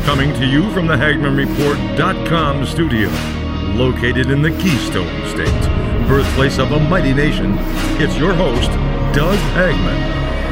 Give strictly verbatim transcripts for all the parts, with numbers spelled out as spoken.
Coming to you from the Hagman Report dot com studio, located in the Keystone State, birthplace of a mighty nation, it's your host, Doug Hagman.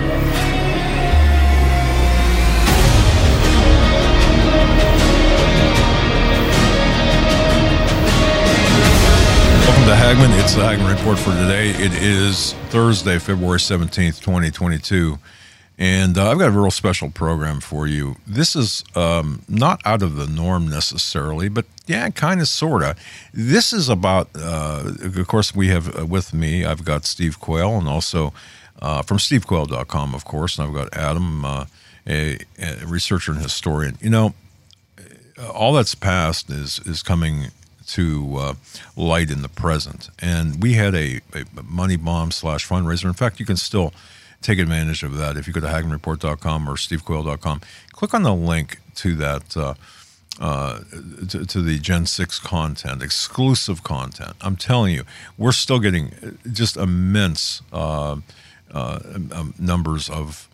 Welcome to Hagman. It's the Hagman Report for today. It is Thursday, February seventeenth, twenty twenty-two. And uh, I've got a real special program for you. This is um, not out of the norm necessarily, but yeah, kind of, sort of. This is about, uh, of course, we have uh, with me, I've got Steve Quayle, and also uh, from steve quayle dot com, of course, and I've got Adam, uh, a, a researcher and historian. You know, all that's past is, is coming to uh, light in the present. And we had a, a money bomb slash fundraiser. In fact, you can still take advantage of that. If you go to Hagman Report dot com or steve quayle dot com, click on the link to that, uh, uh, to, to the Gen six content, exclusive content. I'm telling you, we're still getting just immense uh, uh, um, numbers of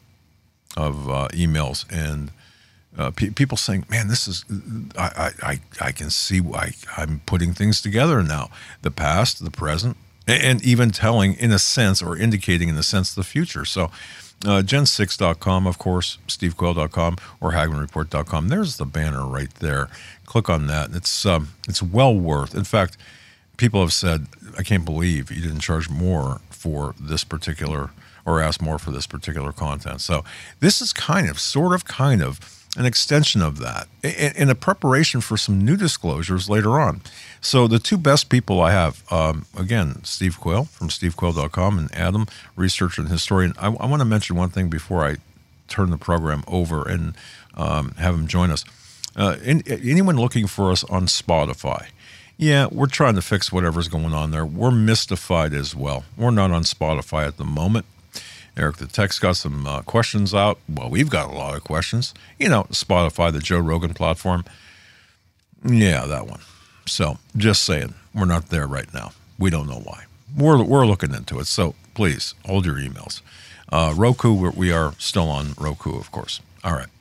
of uh, emails and uh, pe- people saying, "Man, this is I I I, I can see I, I'm putting things together now. The past, the present." And even telling, in a sense, or indicating in a sense, the future. So, uh, gen six dot com, of course, steve quayle dot com, or Hagman Report dot com. There's the banner right there. Click on that. It's um, it's well worth. In fact, people have said, I can't believe you didn't charge more for this particular, or ask more for this particular content. So this is kind of, sort of, kind of, an extension of that in, in a preparation for some new disclosures later on. So the two best people I have, um, again, Steve Quayle from steve quayle dot com and Adam, researcher and historian. I, I want to mention one thing before I turn the program over and um, have him join us. Uh, in, anyone looking for us on Spotify, yeah, we're trying to fix whatever's going on there. We're mystified as well. We're not on Spotify at the moment. Eric the Tech's got some uh, questions out. Well, we've got a lot of questions. You know, Spotify, the Joe Rogan platform. Yeah, that one. So, just saying, we're not there right now. We don't know why. We're we're looking into it. So, please, hold your emails. Uh, Roku, we're, we are still on Roku, of course. All right.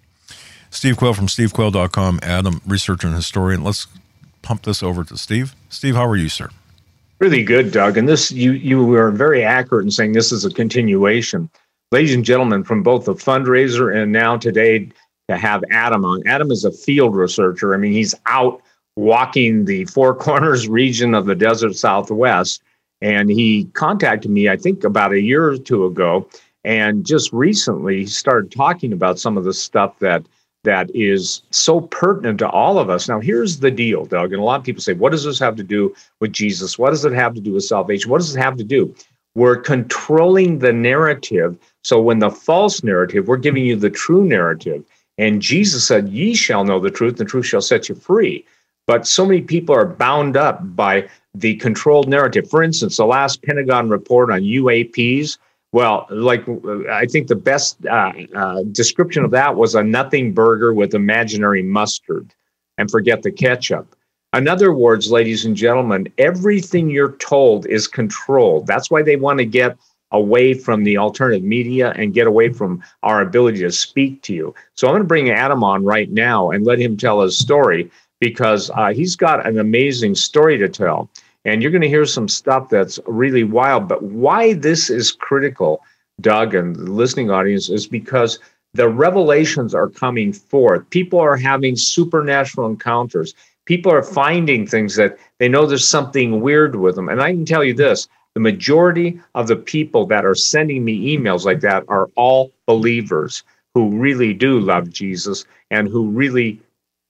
Steve Quayle from steve quayle dot com. Adam, researcher and historian. Let's pump this over to Steve. Steve, how are you, sir? Really good, Doug. And this, you you were very accurate in saying this is a continuation. Ladies and gentlemen, from both the fundraiser and now today to have Adam on. Adam is a field researcher. I mean, he's out walking the Four Corners region of the Desert Southwest. And he contacted me, I think, about a year or two ago, and just recently started talking about some of the stuff that that is so pertinent to all of us. Now, here's the deal, Doug, and a lot of people say, what does this have to do with Jesus? What does it have to do with salvation? What does it have to do? We're controlling the narrative. So when the false narrative, we're giving you the true narrative. And Jesus said, ye shall know the truth, and the truth shall set you free. But so many people are bound up by the controlled narrative. For instance, the last Pentagon report on U A Ps, well, like I think the best uh, uh, description of that was a nothing burger with imaginary mustard, and forget the ketchup. In other words, ladies and gentlemen, everything you're told is controlled. That's why they want to get away from the alternative media and get away from our ability to speak to you. So I'm going to bring Adam on right now and let him tell his story, because uh, he's got an amazing story to tell. And you're going to hear some stuff that's really wild. But why this is critical, Doug, and the listening audience, is because the revelations are coming forth. People are having supernatural encounters. People are finding things that they know there's something weird with them. And I can tell you this, the majority of the people that are sending me emails like that are all believers who really do love Jesus and who really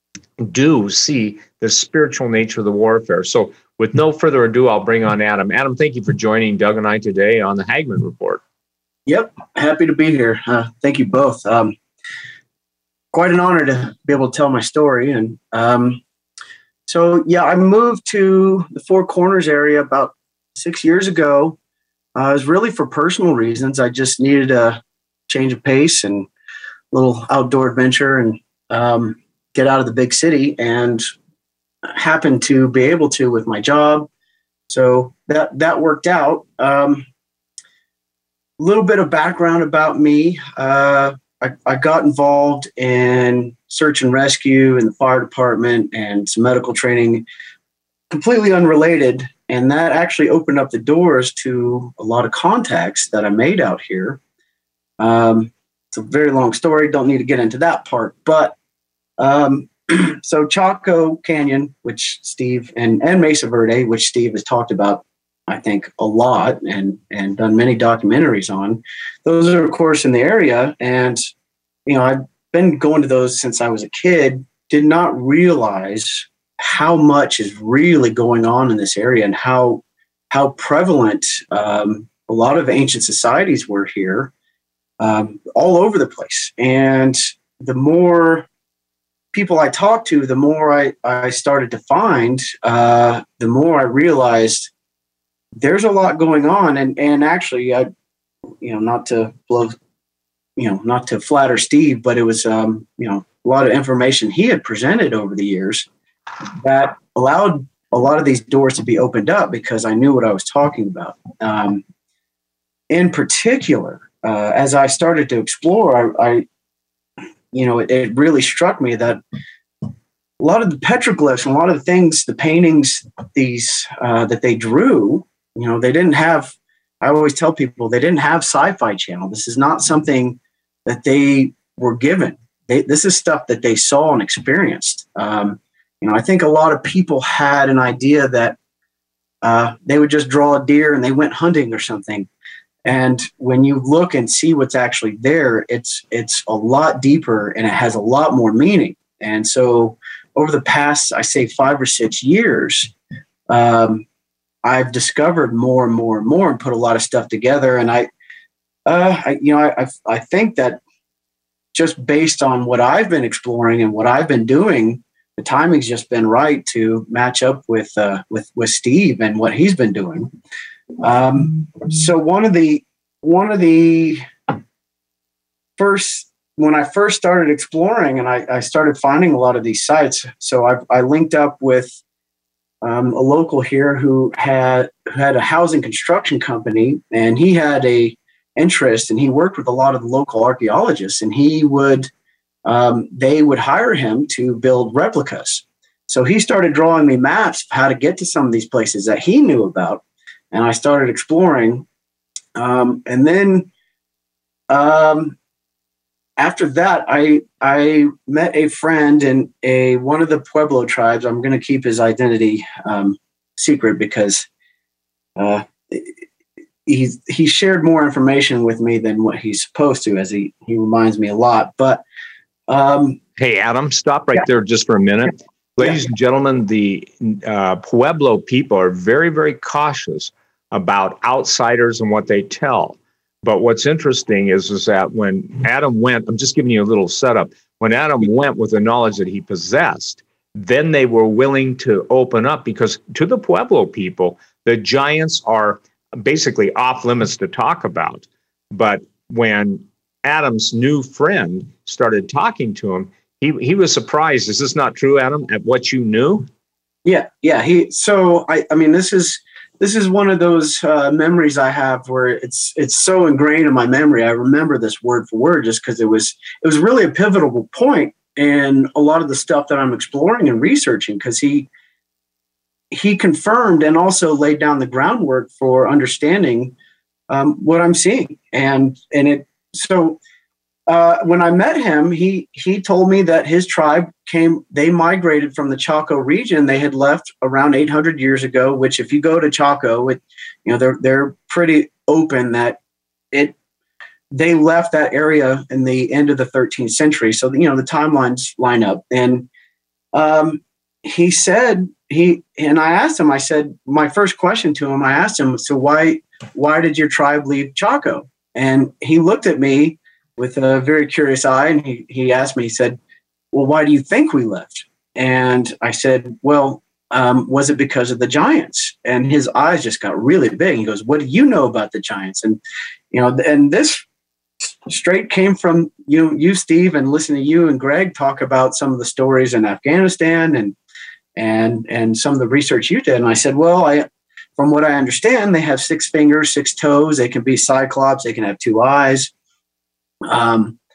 do see the spiritual nature of the warfare. So with no further ado, I'll bring on Adam. Adam, thank you for joining Doug and I today on the Hagman Report. Yep, happy to be here. Uh, thank you both. Um, quite an honor to be able to tell my story. And um, so, yeah, I moved to the Four Corners area about six years ago. Uh, it was really for personal reasons. I just needed a change of pace and a little outdoor adventure and um, get out of the big city, and happened to be able to with my job. So that, that worked out. Um, a little bit of background about me. Uh, I, I got involved in search and rescue in the fire department and some medical training, completely unrelated. And that actually opened up the doors to a lot of contacts that I made out here. Um, it's a very long story. Don't need to get into that part. But um, so Chaco Canyon, which Steve, and, and Mesa Verde, which Steve has talked about, I think, a lot and, and done many documentaries on. Those are, of course, in the area. And, you know, I've been going to those since I was a kid, did not realize how much is really going on in this area and how how prevalent um, a lot of ancient societies were here, um, all over the place. And the more people I talked to, the more I, I started to find, uh, the more I realized there's a lot going on. And and actually, I, you know, not to blow, you know, not to flatter Steve, but it was, um, you know, a lot of information he had presented over the years that allowed a lot of these doors to be opened up because I knew what I was talking about. Um, in particular, uh, as I started to explore, I, I you know, it, it really struck me that a lot of the petroglyphs and a lot of the things, the paintings, these uh, that they drew, you know, they didn't have, I always tell people, they didn't have Sci-Fi Channel. This is not something that they were given. They, this is stuff that they saw and experienced. Um, You know, I think a lot of people had an idea that uh, they would just draw a deer and they went hunting or something. And when you look and see what's actually there, it's it's a lot deeper and it has a lot more meaning. And so over the past, I say, five or six years, um, I've discovered more and more and more and put a lot of stuff together. And I, uh, I you know, I, I, I think that just based on what I've been exploring and what I've been doing, the timing's just been right to match up with uh, with with Steve and what he's been doing. Um, so one of the one of the first when I first started exploring and I, I started finding a lot of these sites. So I, I linked up with um, a local here who had who had a housing construction company, and he had a interest, and he worked with a lot of the local archaeologists, and he would. Um, they would hire him to build replicas. So he started drawing me maps of how to get to some of these places that he knew about. And I started exploring. Um, and then um, after that, I I met a friend in a one of the Pueblo tribes. I'm going to keep his identity um, secret because uh, he, he shared more information with me than what he's supposed to, as he, he reminds me a lot. But Um, hey, Adam, stop right yeah. there just for a minute. Yeah. Ladies and gentlemen, the uh, Pueblo people are very, very cautious about outsiders and what they tell. But what's interesting is, is that when Adam went, I'm just giving you a little setup. When Adam went with the knowledge that he possessed, then they were willing to open up because to the Pueblo people, the giants are basically off limits to talk about. But when Adam's new friend started talking to him, he he was surprised. Is this not true, Adam, at what you knew? Yeah, yeah. He so I I mean this is this is one of those uh, memories I have where it's it's so ingrained in my memory. I remember this word for word just because it was it was really a pivotal point in a lot of the stuff that I'm exploring and researching, because he he confirmed and also laid down the groundwork for understanding um, what I'm seeing. And and it so uh, when I met him, he he told me that his tribe came, they migrated from the Chaco region. They had left around eight hundred years ago, which if you go to Chaco, it, you know, they're they're pretty open that it they left that area in the end of the thirteenth century. So, you know, the timelines line up. And um, he said, he, and I asked him, I said, my first question to him, I asked him, so why, why did your tribe leave Chaco? And he looked at me with a very curious eye, and he, he asked me, he said, well, why do you think we left? And I said, well, um, was it because of the giants? And his eyes just got really big. He goes, what do you know about the giants? And, you know, and this straight came from you, you, Steve, and listening to you and Greg talk about some of the stories in Afghanistan and, and, and some of the research you did. And I said, well, I, from what I understand, they have six fingers, six toes. They can be cyclops. They can have two eyes. Um,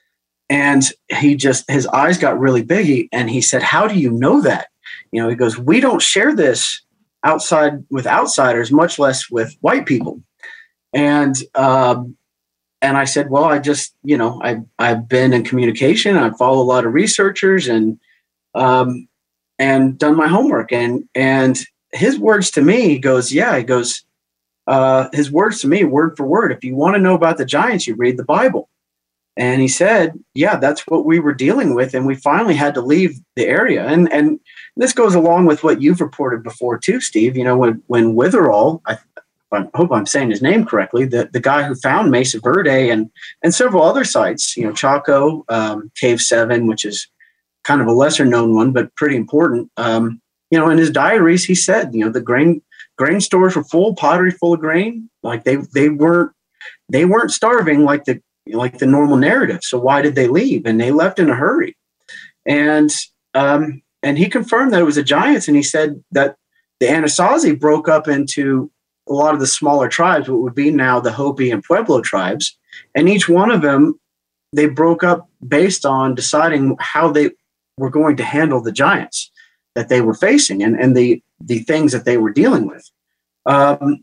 and he just, his eyes got really big. He, and he said, "How do you know that?" You know, he goes, "We don't share this outside with outsiders, much less with white people." And, um, and I said, "Well, I just, you know, I, I've been in communication. I follow a lot of researchers and, um, and done my homework." And, and his words to me, he goes, yeah, he goes, uh, his words to me, word for word, "If you want to know about the giants, you read the Bible." And he said, yeah, that's what we were dealing with. And we finally had to leave the area. And, and this goes along with what you've reported before too, Steve. You know, when, when Witherall, I, I hope I'm saying his name correctly, the, the guy who found Mesa Verde and, and several other sites, you know, Chaco, um, Cave seven, which is kind of a lesser known one, but pretty important. Um, you know, in his diaries, he said, you know, the grain, grain stores were full, pottery full of grain. Like they, they weren't, they weren't starving like the, like the normal narrative. So why did they leave? And they left in a hurry. And, um, and he confirmed that it was the giants. And he said that the Anasazi broke up into a lot of the smaller tribes, what would be now the Hopi and Pueblo tribes. And each one of them, they broke up based on deciding how they were going to handle the giants that they were facing and, and the, the things that they were dealing with. Um,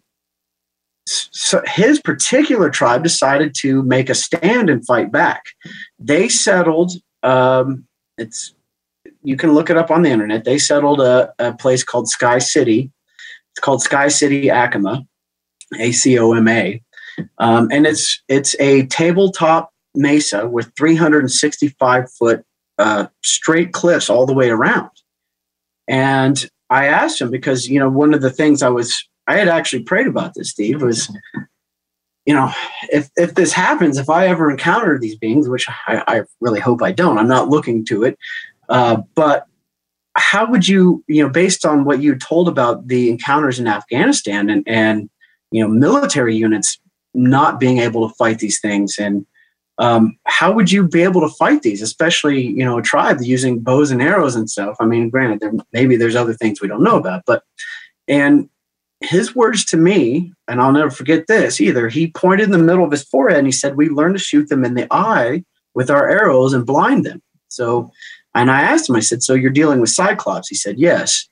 So his particular tribe decided to make a stand and fight back. They settled, um, it's, you can look it up on the internet. They settled a, a place called Sky City. It's called Sky City Acoma, A C O M A. Um, and it's, it's a tabletop mesa with three hundred sixty-five foot uh, straight cliffs all the way around. And I asked him because, you know, one of the things I was, I had actually prayed about this, Steve, was, you know, if, if this happens, if I ever encounter these beings, which I, I really hope I don't, I'm not looking to it. Uh, but how would you, you know, based on what you told about the encounters in Afghanistan and, and, you know, military units not being able to fight these things, and um, how would you be able to fight these, especially, you know, a tribe using bows and arrows and stuff? I mean, granted, there, maybe there's other things we don't know about, but, and, his words to me, and I'll never forget this either, he pointed in the middle of his forehead and he said, "We learn to shoot them in the eye with our arrows and blind them." So, and I asked him, I said, "So you're dealing with Cyclops?" He said, "Yes."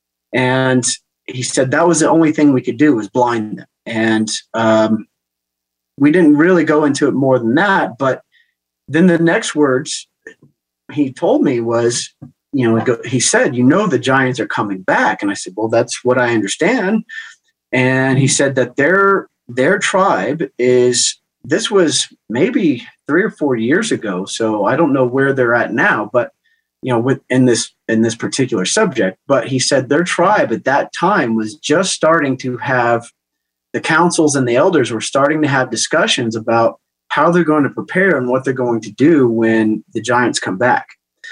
And he said, that was the only thing we could do was blind them. And um, we didn't really go into it more than that. But then the next words he told me was, you know, he said, "You know, the giants are coming back." And I said, "Well, that's what I understand." And he said that their their tribe is, this was maybe three or four years ago. So I don't know where they're at now, but, you know, with in this in this particular subject. But he said their tribe at that time was just starting to have, the councils and the elders were starting to have discussions about how they're going to prepare and what they're going to do when the giants come back.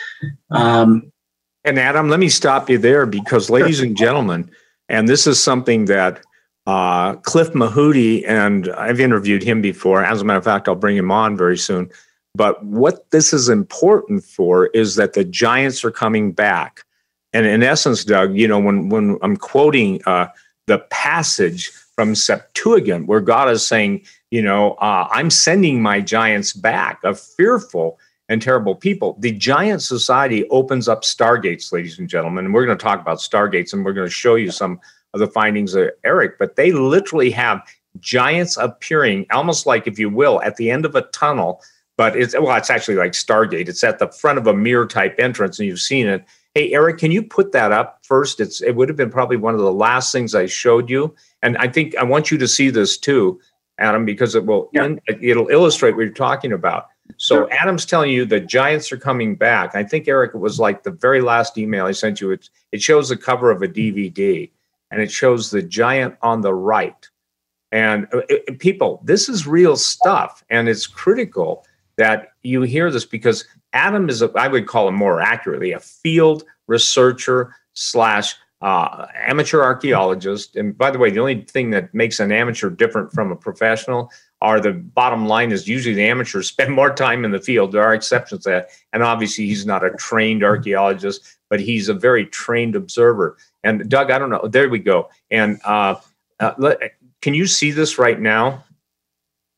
Um, And Adam, let me stop you there because, ladies and gentlemen, and this is something that uh, Cliff Mahooty, and I've interviewed him before. As a matter of fact, I'll bring him on very soon. But what this is important for is that the giants are coming back. And in essence, Doug, you know, when, when I'm quoting uh, the passage from Septuagint, where God is saying, you know, uh, I'm sending my giants back, a fearful and terrible people. The giant society opens up stargates, ladies and gentlemen. And we're going to talk about stargates, and we're going to show you some of the findings of Eric. But they literally have giants appearing, almost like, if you will, at the end of a tunnel. But it's, well, it's actually like Stargate. It's at the front of a mirror type entrance, and you've seen it. Hey, Eric, can you put that up first? It's it would have been probably one of the last things I showed you. And I think I want you to see this too, Adam, because it will yeah. it'll illustrate what you're talking about. So sure. Adam's telling you the giants are coming back. I think, Eric, it was like the very last email I sent you. It, it shows the cover of a D V D, and it shows the giant on the right. And uh, it, people, this is real stuff, and it's critical that you hear this because Adam is, a, I would call him more accurately, a field researcher slash uh, amateur archaeologist. And by the way, the only thing that makes an amateur different from a professional are the bottom line is usually the amateurs spend more time in the field. There are exceptions to that. And obviously he's not a trained archaeologist, but he's a very trained observer. And Doug, I don't know, there we go. And uh, uh, let, can you see this right now?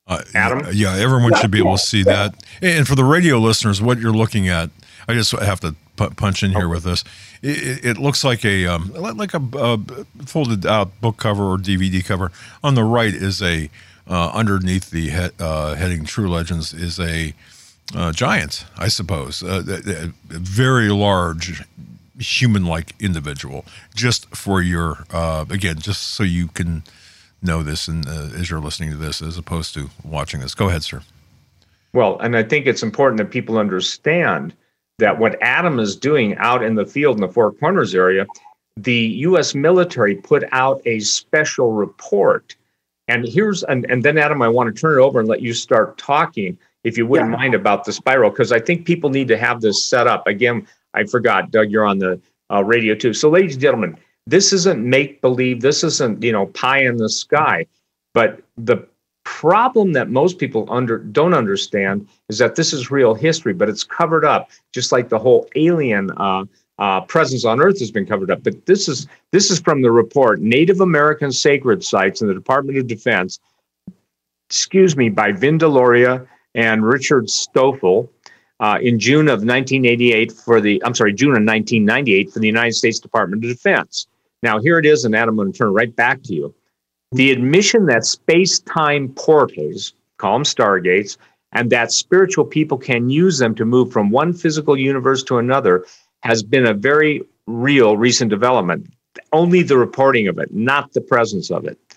Uh, Adam? Yeah, everyone should be able to see that. And for the radio listeners, what you're looking at, I just have to p- punch in here with this. It, it looks like a um, like a, a folded out book cover or D V D cover. On the right is a uh, underneath the he- uh, heading True Legends is a uh, giant, I suppose, uh, a, a very large human-like individual. Just for your uh, again, just so you can know this and uh, as you're listening to this as opposed to watching this. Go ahead, sir. Well, and I think it's important that people understand that what Adam is doing out in the field in the Four Corners area, the U S military put out a special report. And here's, and, and then Adam, I want to turn it over and let you start talking, if you wouldn't yeah. mind, about the spiral, because I think people need to have this set up. Again, I forgot, Doug, you're on the uh, radio too. So ladies and gentlemen, this isn't make-believe. This isn't, you know, pie in the sky. But the problem that most people under don't understand is that this is real history, but it's covered up, just like the whole alien uh, uh, presence on Earth has been covered up. But this is this is from the report, Native American Sacred Sites in the Department of Defense, excuse me, by Vin Deloria and Richard Stoffel. Uh, in June of nineteen eighty-eight for the, I'm sorry, June of nineteen ninety-eight for the United States Department of Defense. Now, here it is, and Adam, I'm going to turn it right back to you. The admission that space-time portals, call them stargates, and that spiritual people can use them to move from one physical universe to another has been a very real recent development. Only the reporting of it, not the presence of it.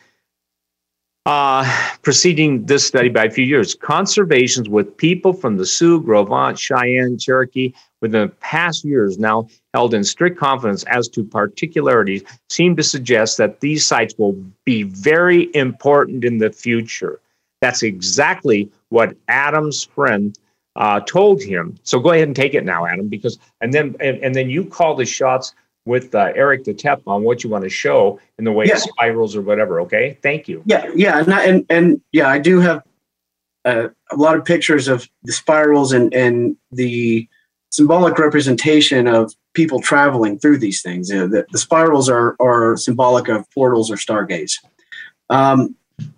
Uh, preceding this study by a few years, conservations with people from the Sioux, Gros Ventre, Cheyenne, Cherokee within the past years now held in strict confidence as to particularities seem to suggest that these sites will be very important in the future. That's exactly what Adam's friend uh, told him. So go ahead and take it now, Adam, because and then and, and then you call the shots with uh, Eric the Tep on what you want to show in the way yeah. of spirals or whatever. Okay, thank you. Yeah, yeah, and I, and, and yeah, I do have uh, a lot of pictures of the spirals and and the symbolic representation of people traveling through these things. You know, the, the spirals are are symbolic of portals or stargates. Um,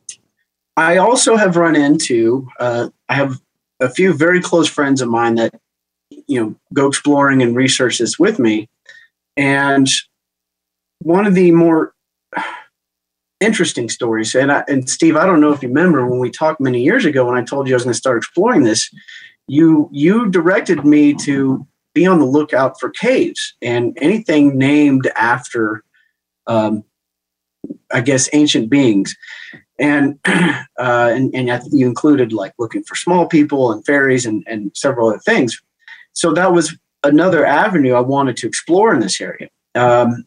I also have run into. Uh, I have a few very close friends of mine that you know go exploring and research this with me. And one of the more interesting stories, and, I, and Steve, I don't know if you remember when we talked many years ago when I told you I was going to start exploring this, you you directed me to be on the lookout for caves and anything named after, um, I guess, ancient beings. And, uh, and, and I think you included like looking for small people and fairies and, and several other things. So that was another avenue I wanted to explore in this area. Um,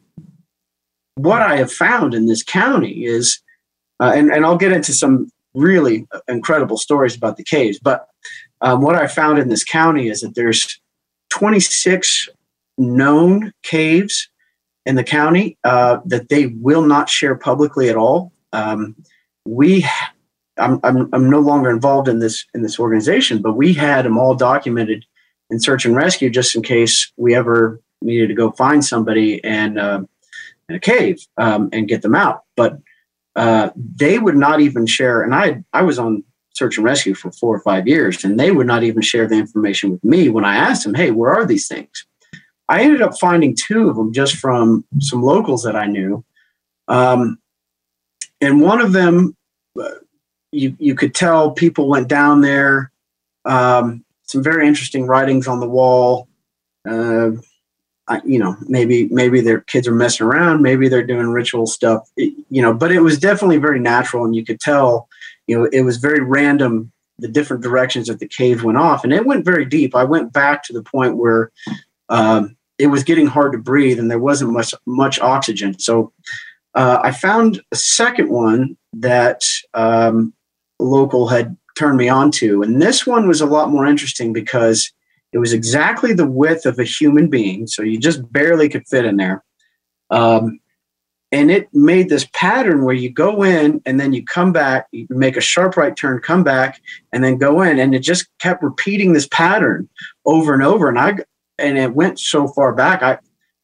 what I have found in this county is, uh, and, and I'll get into some really incredible stories about the caves, but um, what I found in this county is that there's twenty-six known caves in the county uh, that they will not share publicly at all. Um, we, I'm, I'm, I'm no longer involved in this in this organization, but we had them all documented in search and rescue just in case we ever needed to go find somebody and uh, in a cave um, and get them out. But uh, they would not even share. And I I was on search and rescue for four or five years, and they would not even share the information with me when I asked them, hey, where are these things? I ended up finding two of them just from some locals that I knew. Um, and one of them, uh, you, you could tell people went down there. Um, some very interesting writings on the wall. Uh, I, you know, maybe maybe their kids are messing around. Maybe they're doing ritual stuff, it, you know, but it was definitely very natural. And you could tell, you know, it was very random, the different directions that the cave went off. And it went very deep. I went back to the point where um, it was getting hard to breathe and there wasn't much, much oxygen. So uh, I found a second one that um, a local had turned me on to. And this one was a lot more interesting because it was exactly the width of a human being. So you just barely could fit in there. Um, and it made this pattern where you go in and then you come back, you make a sharp right turn, come back, and then go in. And it just kept repeating this pattern over and over. And I, and it went so far back. I,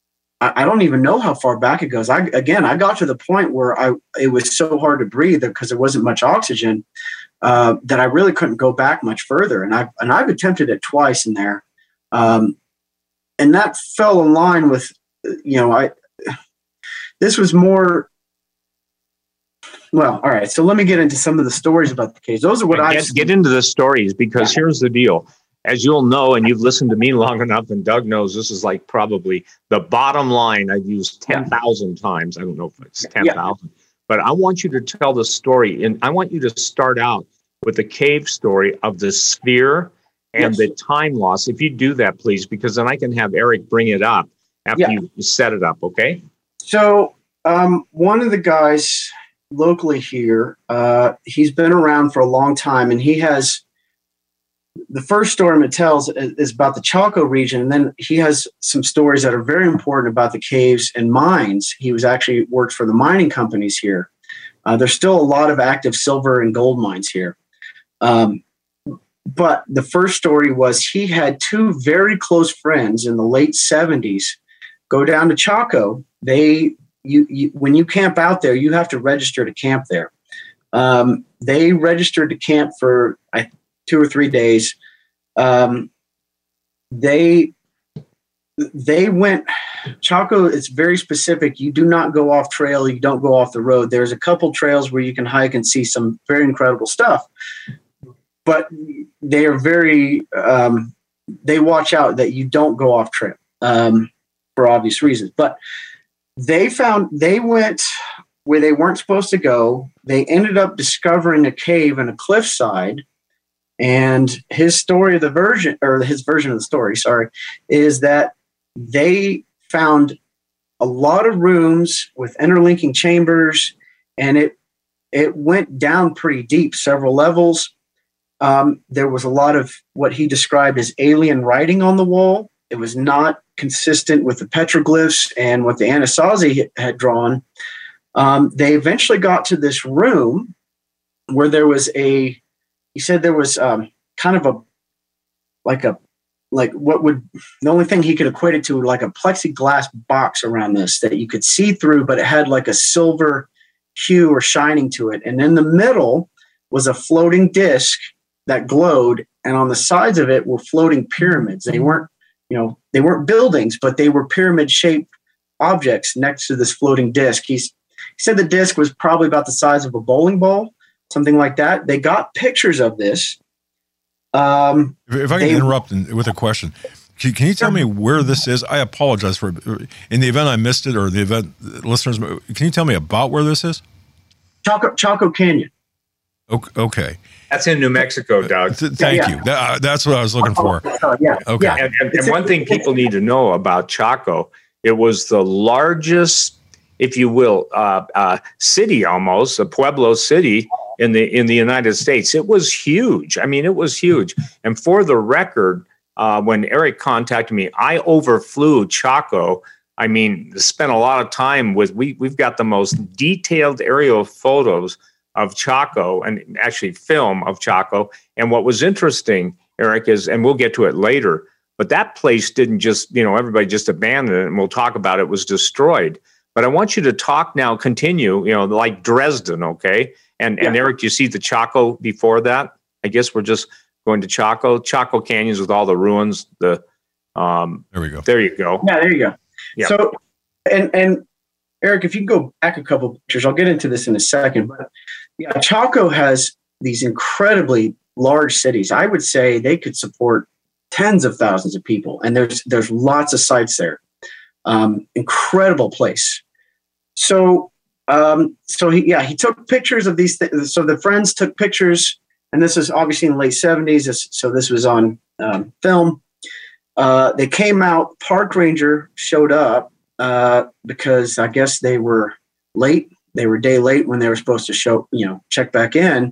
I don't even know how far back it goes. I, again, I got to the point where I, it was so hard to breathe because there wasn't much oxygen. uh, that I really couldn't go back much further. And I've, and I've attempted it twice in there. Um, and that fell in line with, you know, I, this was more, well, all right. So let me get into some of the stories about the caves. Those are what I get, get into the stories, because yeah. here's the deal. As you'll know, and you've listened to me long enough, and Doug knows, this is like probably the bottom line I've used ten thousand times. I don't know if it's ten thousand, yeah. but I want you to tell the story. And I want you to start out with the cave story of the sphere and yes. the time loss. If you do that, please, because then I can have Eric bring it up after yeah. you set it up, okay? So um, one of the guys locally here, uh, he's been around for a long time, and he has... The first story it tells is about the Chaco region, and then he has some stories that are very important about the caves and mines. He was actually worked for the mining companies here. Uh, there's still a lot of active silver and gold mines here. Um, but the first story was he had two very close friends in the late seventies go down to Chaco. They, you, you when you camp out there, you have to register to camp there. Um, they registered to camp for I. two or three days. Um, they they went Chaco. It's very specific. You do not go off trail. You don't go off the road. There's a couple trails where you can hike and see some very incredible stuff, but they are very. Um, they watch out that you don't go off trail um, for obvious reasons. But they found they went where they weren't supposed to go. They ended up discovering a cave and a cliffside. And his story of the version, or his version of the story, sorry, is that they found a lot of rooms with interlinking chambers, and it it went down pretty deep, several levels. Um, there was a lot of what he described as alien writing on the wall. It was not consistent with the petroglyphs and what the Anasazi had drawn. Um, they eventually got to this room where there was a He said there was um, kind of a, like a, like what would, the only thing he could equate it to, like a plexiglass box around this that you could see through, but it had like a silver hue or shining to it. And in the middle was a floating disc that glowed. And on the sides of it were floating pyramids. They weren't, you know, they weren't buildings, but they were pyramid shaped objects next to this floating disc. He's, he said the disc was probably about the size of a bowling ball. Something like that. They got pictures of this. Um, if, if I can they, interrupt with a question, can, can you tell me where this is? I apologize for in the event I missed it, or the event listeners. Can you tell me about where this is? Chaco, Chaco Canyon. Okay. That's in New Mexico, Doug. Th- thank yeah, yeah. you. That, that's what I was looking for. Uh, yeah. Okay. Yeah. And, and, and one thing people need to know about Chaco, it was the largest, if you will, uh, uh, city almost, a Pueblo city in the in the United States. It was huge. I mean, it was huge. And for the record, uh, when Eric contacted me, I overflew Chaco. I mean, spent a lot of time with, we, we've got the most detailed aerial photos of Chaco, and actually film of Chaco. And what was interesting, Eric, is, and we'll get to it later, but that place didn't just, you know, everybody just abandoned it, and we'll talk about it, it was destroyed. But I want you to talk now, continue, you know, like Dresden, okay? And yeah. and Eric, you see the Chaco before that? I guess we're just going to Chaco, Chaco Canyons with all the ruins. The um, there we go. There you go. Yeah, there you go. Yeah. So, and and Eric, if you go back a couple of pictures, I'll get into this in a second. But yeah, Chaco has these incredibly large cities. I would say they could support tens of thousands of people, and there's there's lots of sites there. Um, incredible place. So. Um, so he, yeah, he took pictures of these things. So the friends took pictures, and this is obviously in the late seventies. So this was on um, film. Uh, they came out, park ranger showed up uh, because I guess they were late. They were a day late when they were supposed to show, you know, check back in.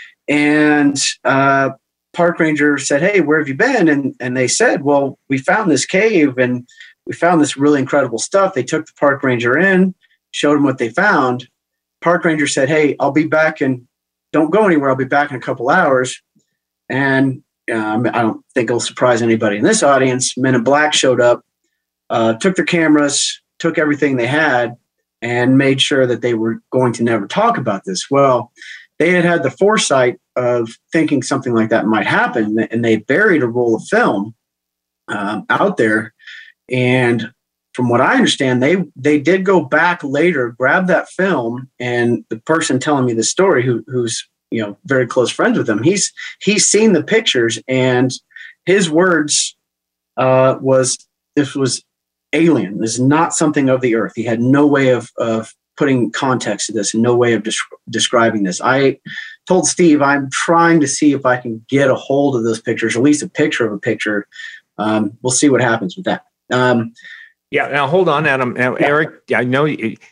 And uh, park ranger said, "Hey, where have you been?" And, and they said, "Well, we found this cave and we found this really incredible stuff." They took the park ranger in, showed him what they found. Park ranger said, "Hey, I'll be back, and don't go anywhere. I'll be back in a couple hours." And um, I don't think it'll surprise anybody in this audience. Men in Black showed up, uh, took their cameras, took everything they had, and made sure that they were going to never talk about this. Well, they had had the foresight of thinking something like that might happen, and they buried a roll of film um, out there. And from what I understand, they they did go back later, grab that film, and the person telling me the story, who, who's you know very close friends with them, he's he's seen the pictures, and his words uh, was this was alien. This is not something of the earth. He had no way of of putting context to this and no way of des- describing this. I told Steve I'm trying to see if I can get a hold of those pictures, at least a picture of a picture. Um, we'll see what happens with that. Um, yeah. Now hold on, Adam. Now, yeah. Eric, I know.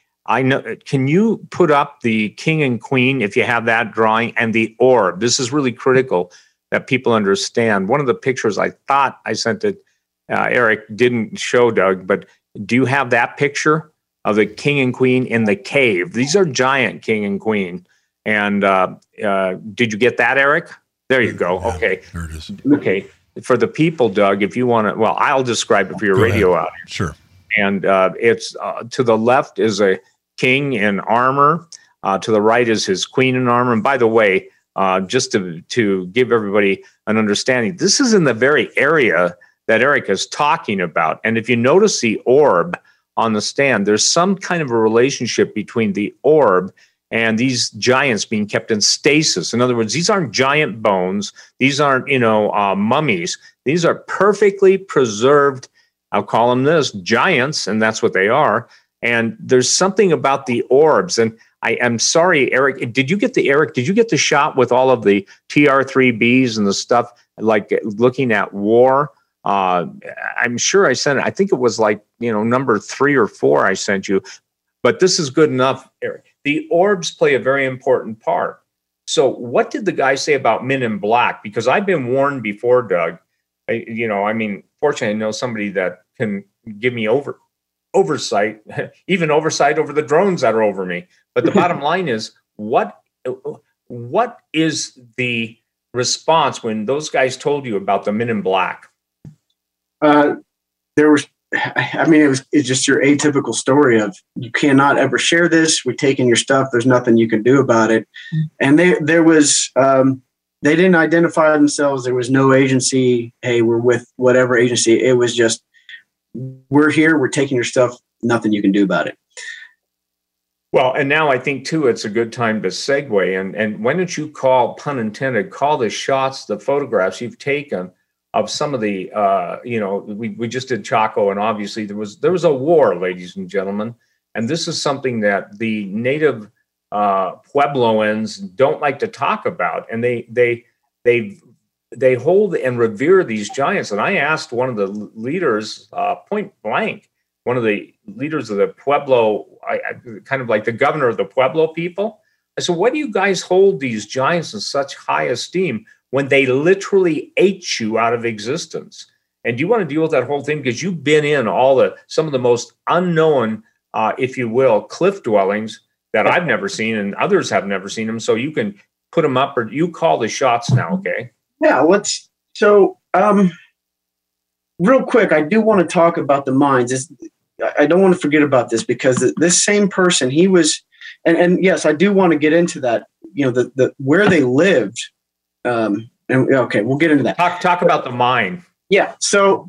I know. Can you put up the king and queen if you have that drawing and the orb? This is really critical that people understand. One of the pictures I thought I sent it, uh, Eric didn't show Doug, but do you have that picture of the king and queen in the cave? These are giant king and queen. And uh, uh, did you get that, Eric? There you go. Yeah, okay. There it is. Okay. For the people, Doug, if you want to, well, I'll describe it for your Go radio ahead. out here. Sure. And uh, it's uh, to the left is a king in armor. Uh, to the right is his queen in armor. And by the way, uh, just to, to give everybody an understanding, this is in the very area that Eric is talking about. And if you notice the orb on the stand, there's some kind of a relationship between the orb and these giants being kept in stasis. In other words, these aren't giant bones. These aren't, you know, uh, mummies. These are perfectly preserved, I'll call them this, giants, and that's what they are. And there's something about the orbs. And I am sorry, Eric, did you get the, Eric, did you get the shot with all of the T R three Bs and the stuff, like looking at war? Uh, I'm sure I sent it. I think it was like, you know, number three or four I sent you. But this is good enough, Eric. The orbs play a very important part. So what did the guy say about Men in Black? Because I've been warned before, Doug. I, you know, I mean, fortunately, I know somebody that can give me over oversight, even oversight over the drones that are over me. But the bottom line is, what what is the response when those guys told you about the Men in Black? Uh, there was, I mean, it was it's just your atypical story of you cannot ever share this. We're taking your stuff. There's nothing you can do about it. And they, there was, um, they didn't identify themselves. There was no agency. Hey, we're with whatever agency. It was just, we're here. We're taking your stuff. Nothing you can do about it. Well, and now I think, too, it's a good time to segue. And, and why don't you call, pun intended, call the shots, the photographs you've taken of some of the, uh, you know, we, we just did Chaco, and obviously there was there was a war, ladies and gentlemen. And this is something that the native uh, Puebloans don't like to talk about. And they they they they hold and revere these giants. And I asked one of the leaders, uh, point blank, one of the leaders of the Pueblo, I, I, kind of like the governor of the Pueblo people. I said, why do you guys hold these giants in such high esteem when they literally ate you out of existence? And do you want to deal with that whole thing? Because you've been in all the, some of the most unknown, uh, if you will, cliff dwellings that I've never seen and others have never seen them. So you can put them up, or you call the shots now. Okay. Yeah. Let's, so, um, real quick, I do want to talk about the mines. It's, I don't want to forget about this, because this same person, he was, and, and yes, I do want to get into that, you know, the, the, where they lived. Um, and okay, we'll get into that. Talk, talk about the mine. Yeah. So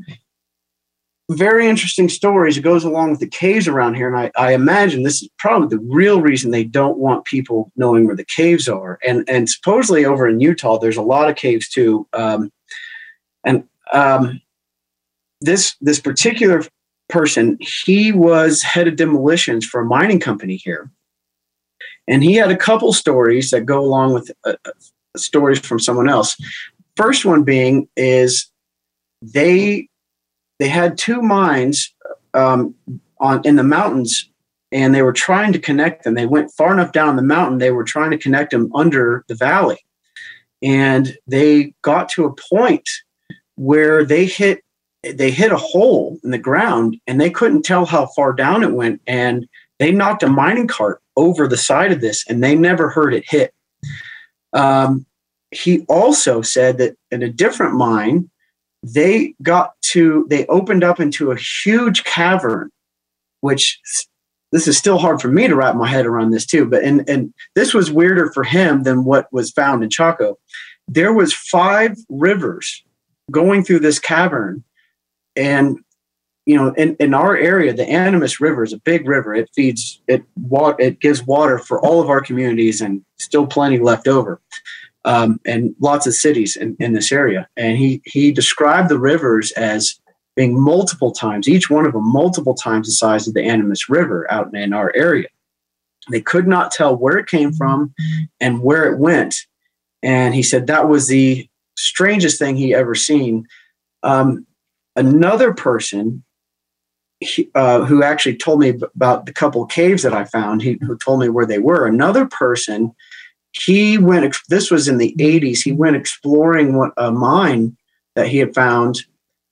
very interesting stories. It goes along with the caves around here. And I, I imagine this is probably the real reason they don't want people knowing where the caves are. And, and supposedly over in Utah, there's a lot of caves too. Um, and, um, this, this particular person, he was head of demolitions for a mining company here. And he had a couple stories that go along with uh, stories from someone else. First one being is they they had two mines um, on in the mountains, and they were trying to connect them. They went far enough down the mountain. They were trying to connect them under the valley, and they got to a point where they hit they hit a hole in the ground, and they couldn't tell how far down it went, and they knocked a mining cart over the side of this, and they never heard it hit. Um, he also said that in a different mine, they got to, they opened up into a huge cavern, which this is still hard for me to wrap my head around this too, but and and this was weirder for him than what was found in Chaco. There was five rivers going through this cavern, and you know, in, in our area, the Animas River is a big river. It feeds it water, it gives water for all of our communities, and still plenty left over, um, and lots of cities in, in this area. And he he described the rivers as being multiple times, each one of them multiple times the size of the Animas River out in our area. They could not tell where it came from and where it went. And he said that was the strangest thing he ever seen. Um, another person he, uh, who actually told me about the couple of caves that I found, he, who told me where they were, another person, he went, this was in the eighties, he went exploring what, a mine that he had found.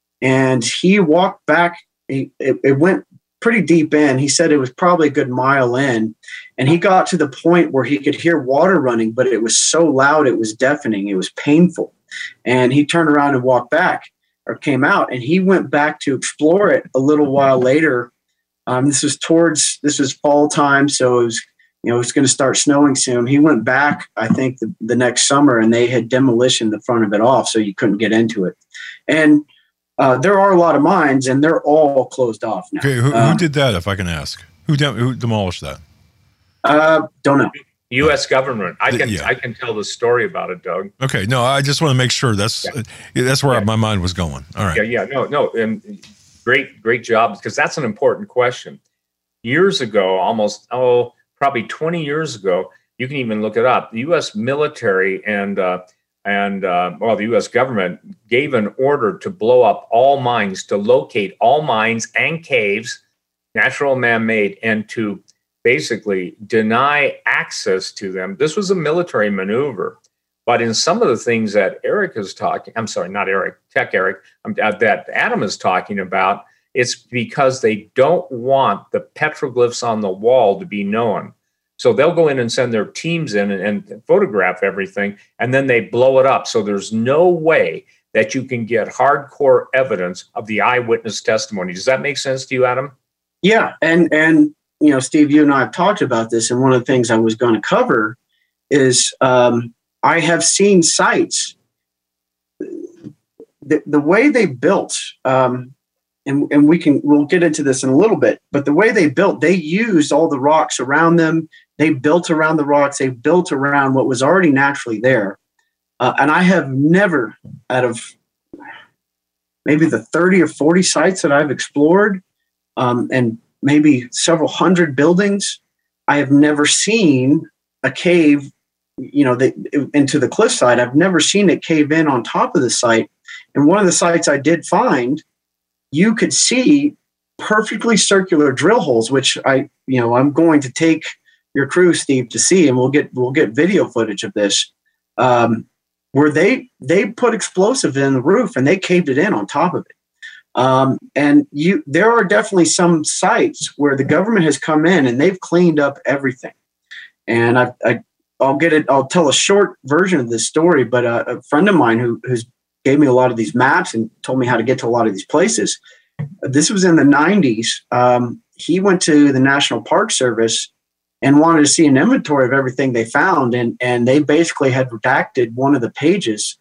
And he walked back, he, it, it went pretty deep in. He said it was probably a good mile in. And he got to the point where he could hear water running, but it was so loud, it was deafening. It was painful. And he turned around and walked back, or came out, and he went back to explore it a little while later. Um, this was towards, this was fall time, so it was, you know, it's going to start snowing soon. He went back, I think, the, the next summer, and they had demolitioned the front of it off, so you couldn't get into it. And Uh, there are a lot of mines, and they're all closed off now. Okay, who, um, who did that, if I can ask? Who, de- who demolished that? Uh, don't know. U S government. I can Yeah. I can tell the story about it, Doug. Okay, no, I just want to make sure that's Yeah. uh, that's where Yeah. my mind was going. All right. Yeah, yeah, no, no, and great, great job, because that's an important question. Years ago, almost oh, probably twenty years ago, you can even look it up. The U S military and uh, and uh, well, the U S government gave an order to blow up all mines, to locate all mines and caves, natural, man-made, and to basically deny access to them. This was a military maneuver. But in some of the things that Eric is talking, I'm sorry, not Eric, Tech Eric, um, uh, that Adam is talking about, it's because they don't want the petroglyphs on the wall to be known. So they'll go in and send their teams in and, and photograph everything, and then they blow it up. So there's no way that you can get hardcore evidence of the eyewitness testimony. Does that make sense to you, Adam? Yeah, and and you know, Steve, you and I have talked about this, and one of the things I was going to cover is um, I have seen sites. The, the way they built, um, and and we can we'll get into this in a little bit, but the way they built, they used all the rocks around them. They built around the rocks. They built around what was already naturally there. Uh, and I have never, out of maybe the thirty or forty sites that I've explored, um, and maybe several hundred buildings, I have never seen a cave, you know, the, into the cliffside. I've never seen it cave in on top of the site. And one of the sites I did find, you could see perfectly circular drill holes, which I, you know, I'm going to take your crew, Steve, to see, and we'll get we'll get video footage of this, um, where they they put explosive in the roof and they caved it in on top of it. Um, and you, there are definitely some sites where the government has come in and they've cleaned up everything. And I, I I'll get it. I'll tell a short version of this story, but a, a friend of mine who who's gave me a lot of these maps and told me how to get to a lot of these places. This was in the nineties. Um, he went to the National Park Service and wanted to see an inventory of everything they found. And, and they basically had redacted one of the pages,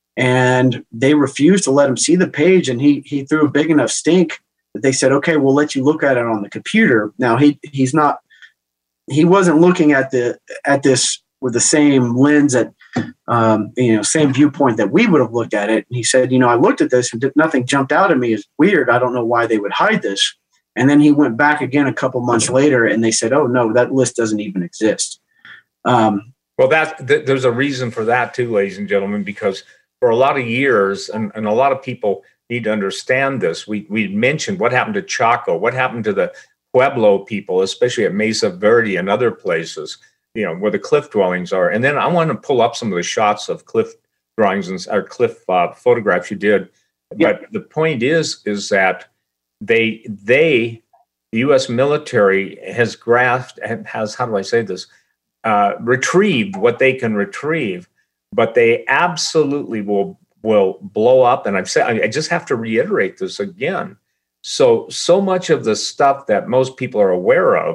and they refused to let him see the page. And he, he threw a big enough stink that they said, okay, we'll let you look at it on the computer. Now he, he's not, he wasn't looking at the, at this with the same lens at, um, you know, same viewpoint that we would have looked at it. And he said, you know, I looked at this and did, nothing jumped out at me as weird. I don't know why they would hide this. And then he went back again a couple months later, and they said, "Oh no, that list doesn't even exist." Um, well, that th- there's a reason for that too, ladies and gentlemen, because for a lot of years, and, and a lot of people need to understand this. We we mentioned what happened to Chaco, what happened to the Pueblo people, especially at Mesa Verde and other places, you know, where the cliff dwellings are. And then I want to pull up some of the shots of cliff drawings and or cliff uh, photographs you did. Yeah. But the point is, is that They, they, the U S military has grasped, has, how do I say this, uh, retrieved what they can retrieve, but they absolutely will will blow up. And I've said, I just have to reiterate this again. So, so much of the stuff that most people are aware of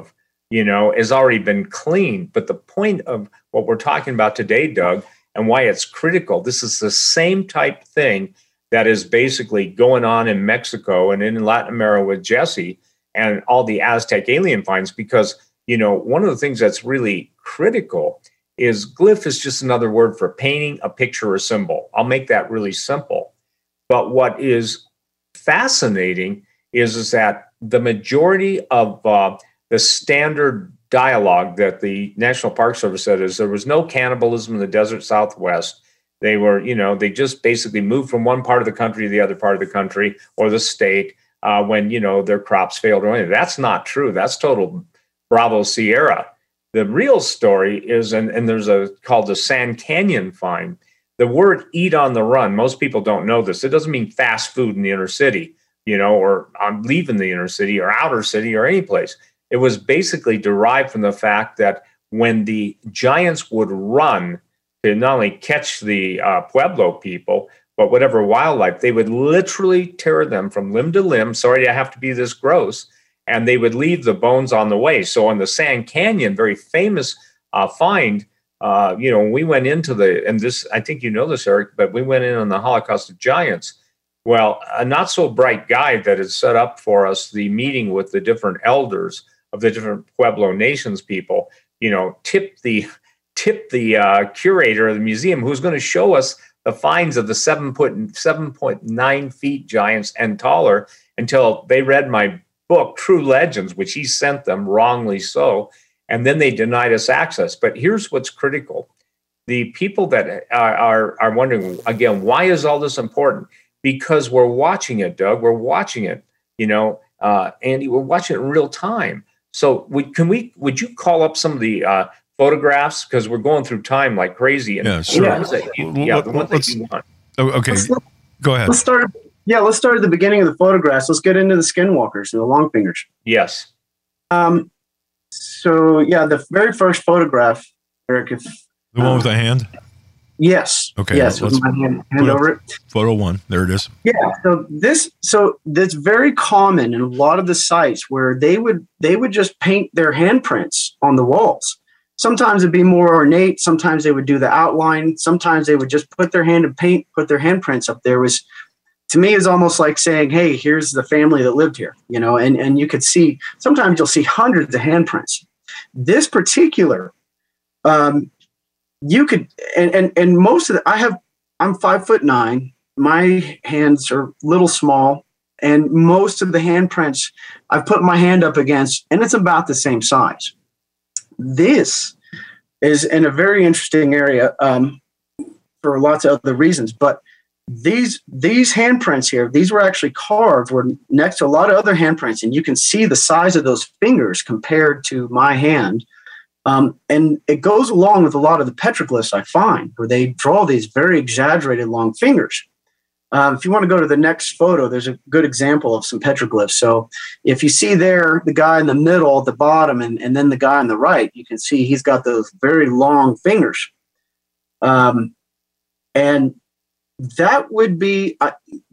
you know, has already been cleaned. But the point of what we're talking about today, Doug, and why it's critical, this is the same type thing that is basically going on in Mexico and in Latin America with Jesse and all the Aztec alien finds, because, you know, one of the things that's really critical is glyph is just another word for painting a picture or symbol. I'll make that really simple. But what is fascinating is, is that the majority of uh, the standard dialogue that the National Park Service said is there was no cannibalism in the desert Southwest. They were, you know, they just basically moved from one part of the country to the other part of the country or the state uh, when, you know, their crops failed or anything. That's not true. That's total Bravo Sierra. The real story is, and, and there's a called the Sand Canyon find. The word eat on the run, most people don't know this. It doesn't mean fast food in the inner city, you know, or I'm leaving the inner city or outer city or any place. It was basically derived from the fact that when the giants would run to not only catch the uh, Pueblo people, but whatever wildlife, they would literally tear them from limb to limb. Sorry, I have to be this gross. And they would leave the bones on the way. So on the Sand Canyon, very famous uh, find, uh, you know, we went into the, and this, I think you know this, Eric, but we went in on the Holocaust of Giants. Well, a not so bright guy that had set up for us the meeting with the different elders of the different Pueblo nations people, you know, tipped the, tipped the uh, curator of the museum who's going to show us the finds of the seven point, seven point nine feet giants and taller until they read my book, True Legends, which he sent them, wrongly so, and then they denied us access. But here's what's critical. The people that are, are, are wondering, again, why is all this important? Because we're watching it, Doug. We're watching it, you know, uh, Andy, we're watching it in real time. So we, can we, would you call up some of the uh, photographs? Because we're going through time like crazy. And yeah, sure. The ones that you, yeah, the ones that you want. Okay, let's, go ahead. Let's start. Yeah, let's start at the beginning of the photographs. Let's get into the skinwalkers and the long fingers. Yes. Um. So yeah, the very first photograph, Eric. If, the one uh, with the hand. Yes. Okay. Yes. Let's with my hand, hand over it. Photo one. There it is. Yeah. So this. So that's very common in a lot of the sites where they would they would just paint their handprints on the walls. Sometimes it'd be more ornate. Sometimes they would do the outline. Sometimes they would just put their hand and paint, put their handprints up there. It was, to me, is almost like saying, hey, here's the family that lived here, you know, and, and you could see, sometimes you'll see hundreds of handprints. This particular, um, you could, and, and, and most of the, I have, I'm five foot nine, my hands are a little small, and most of the handprints I've put my hand up against, and it's about the same size. This is in a very interesting area um, for lots of other reasons, but These these handprints here, these were actually carved were next to a lot of other handprints, and you can see the size of those fingers compared to my hand. Um, and it goes along with a lot of the petroglyphs I find, where they draw these very exaggerated long fingers. Um, if you want to go to the next photo, there's a good example of some petroglyphs. So if you see there, the guy in the middle at the bottom, and, and then the guy on the right, you can see he's got those very long fingers. Um, and that would be uh,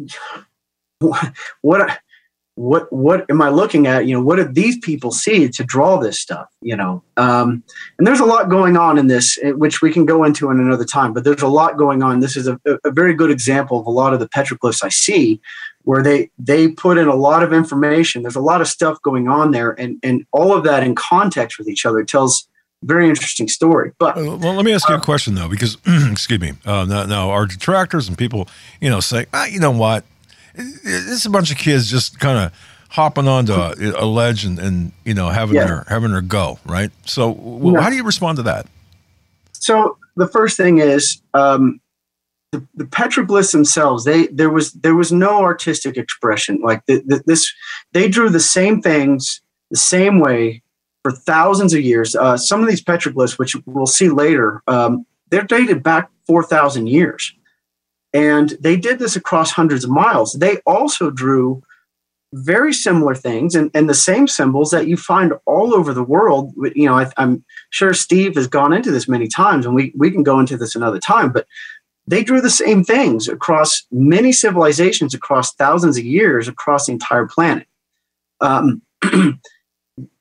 what what what am I looking at? You know, what did these people see to draw this stuff? You know, um, and there's a lot going on in this, which we can go into in another time. But there's a lot going on. This is a, a very good example of a lot of the petroglyphs I see, where they they put in a lot of information. There's a lot of stuff going on there, and and all of that in context with each other tells very interesting story. But well, let me ask you a question though, because excuse me, uh, now, now our detractors and people, you know, say, ah, you know what, it's a bunch of kids just kind of hopping onto a, a ledge and, and you know having yeah. their having their go, right? So, well, yeah. how do you respond to that? So the first thing is um, the, the petroglyphs themselves. They there was there was no artistic expression like the, the, this. They drew the same things the same way for thousands of years. Uh, some of these petroglyphs, which we'll see later, um, they're dated back four thousand years. And they did this across hundreds of miles. They also drew very similar things and, and the same symbols that you find all over the world. You know, I, I'm sure Steve has gone into this many times, and we, we can go into this another time, but they drew the same things across many civilizations, across thousands of years, across the entire planet. Um,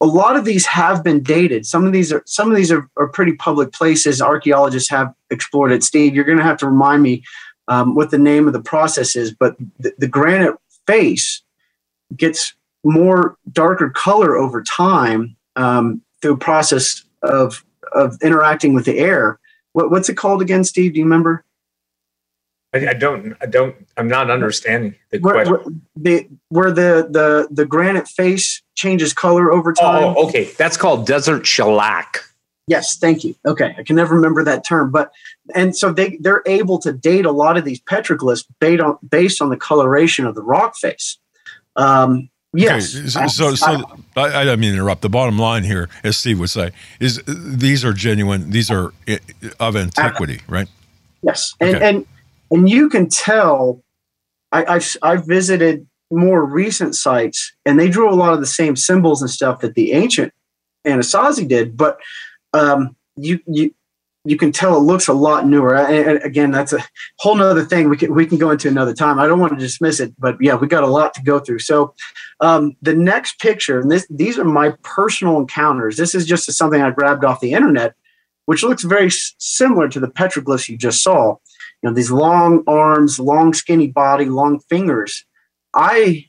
a lot of these have been dated. Some of these are some of these are, are pretty public places. Archaeologists have explored it. Steve, you're going to have to remind me um, what the name of the process is. But the, the granite face gets more darker color over time um, through a process of of interacting with the air. What, what's it called again, Steve? Do you remember? I, I don't. I don't. I'm not understanding the where, question. Where the where the, the the granite face changes color over time. Oh, okay. That's called desert shellac. Yes, thank you. Okay, I can never remember that term, but and so they they're able to date a lot of these petroglyphs based on based on the coloration of the rock face. Um, yes. Okay, so so, so I, I, I didn't mean to interrupt. The bottom line here, as Steve would say, is these are genuine. These are of antiquity, right? Yes, and okay. and and you can tell. I, I've I've visited more recent sites, and they drew a lot of the same symbols and stuff that the ancient Anasazi did, but um, you you you can tell it looks a lot newer. And, and again, that's a whole nother thing we can we can go into another time. I don't want to dismiss it, but yeah, we got a lot to go through. So um, the next picture, and this these are my personal encounters. This is just something I grabbed off the internet, which looks very s- similar to the petroglyphs you just saw. You know, these long arms, long skinny body, long fingers. I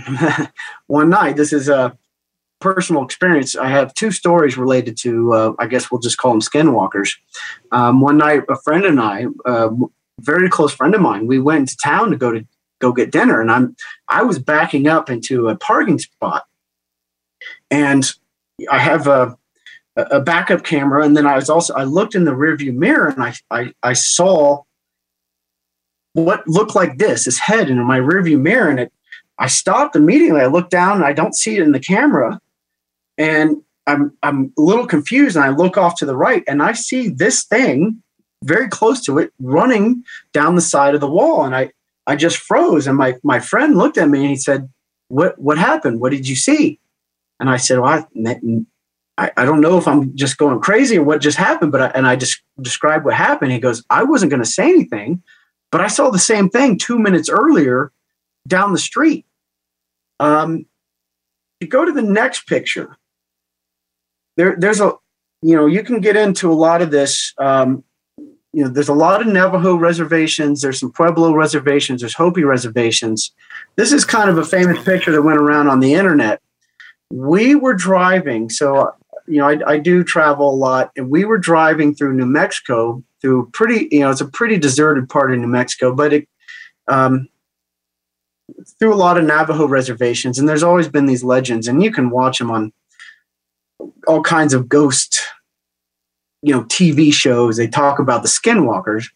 one night, this is a personal experience. I have two stories related to, uh, I guess we'll just call them skinwalkers. Um, one night, a friend and I, a very close friend of mine, we went into town to go to go get dinner, and I'm I was backing up into a parking spot, and I have a a backup camera, and then I was also I looked in the rearview mirror, and I I, I saw what looked like this, his head in my rearview mirror, and it. I stopped immediately. I looked down, and I don't see it in the camera, and I'm I'm a little confused. And I look off to the right, and I see this thing very close to it running down the side of the wall, and I I just froze. And my my friend looked at me, and he said, "What what happened? What did you see?" And I said, "Well, I I don't know if I'm just going crazy or what just happened, but I, and I just described what happened." He goes, "I wasn't going to say anything, but I saw the same thing two minutes earlier down the street." Um, you go to the next picture. There, there's a, you know, you can get into a lot of this. Um, you know, there's a lot of Navajo reservations. There's some Pueblo reservations. There's Hopi reservations. This is kind of a famous picture that went around on the internet. We were driving, so you know, I, I do travel a lot, and we were driving through New Mexico through pretty, you know, it's a pretty deserted part of New Mexico, but it. Um, through a lot of Navajo reservations, and there's always been these legends, and you can watch them on all kinds of ghost, you know, T V shows. They talk about the skinwalkers,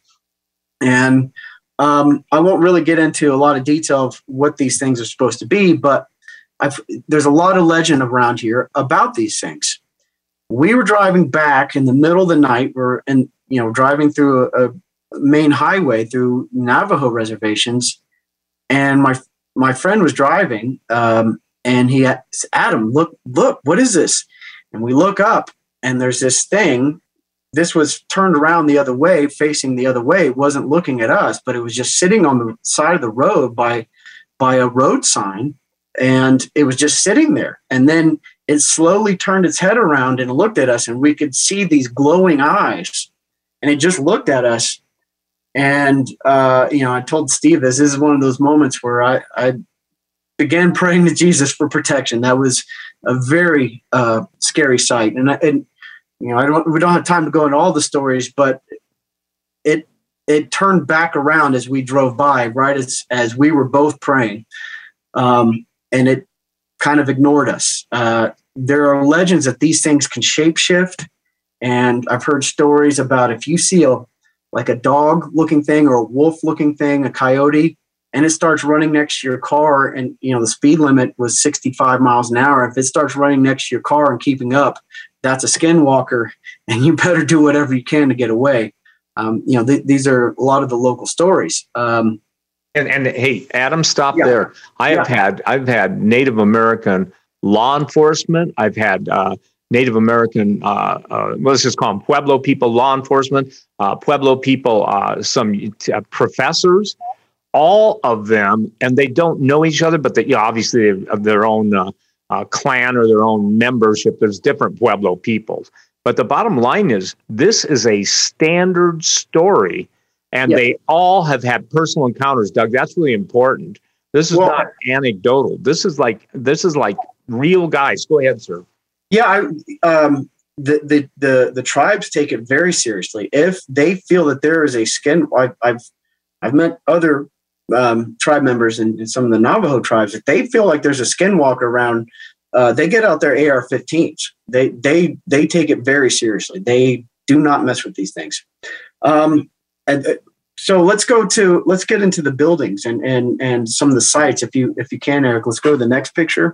and um, I won't really get into a lot of detail of what these things are supposed to be, but I've, there's a lot of legend around here about these things. We were driving back in the middle of the night. We're and you know driving through a, a main highway through Navajo reservations. And my my friend was driving, um, and he had, Adam, look, look, what is this? And we look up, and there's this thing. This was turned around the other way, facing the other way. It wasn't looking at us, but it was just sitting on the side of the road by by a road sign, and it was just sitting there. And then it slowly turned its head around and looked at us, and we could see these glowing eyes, and it just looked at us. And, uh, you know, I told Steve this, this is one of those moments where I, I began praying to Jesus for protection. That was a very uh, scary sight. And, and, you know, I don't, we don't have time to go into all the stories, but it, it turned back around as we drove by, right as, as we were both praying. Um, and it kind of ignored us. Uh, there are legends that these things can shapeshift. And I've heard stories about if you see a, like a dog looking thing or a wolf looking thing, a coyote, and it starts running next to your car, and you know the speed limit was sixty-five miles an hour. If it starts running next to your car and keeping up, that's a skinwalker, and you better do whatever you can to get away. Um, you know, th- these are a lot of the local stories. Um, and and hey, Adam, stop yeah. there. I have yeah. had I've had Native American law enforcement. I've had uh, Native American, uh, uh, let's just call them Pueblo people, law enforcement, uh, Pueblo people, uh, some uh, professors, all of them, and they don't know each other, but they, you know, obviously they have their own uh, uh, clan or their own membership. There's different Pueblo peoples. But the bottom line is, this is a standard story, and yeah. they all have had personal encounters, Doug. That's really important. This is well, not anecdotal. This is like this is like real guys. Go ahead, sir. Yeah, I, um, the, the the the tribes take it very seriously. If they feel that there is a skin, I've I've, I've met other um, tribe members in, in some of the Navajo tribes. If they feel like there's a skinwalker around, uh, they get out their A R fifteens. They they they take it very seriously. They do not mess with these things. Um, and uh, so let's go to let's get into the buildings and and and some of the sites. If you if you can, Eric, let's go to the next picture.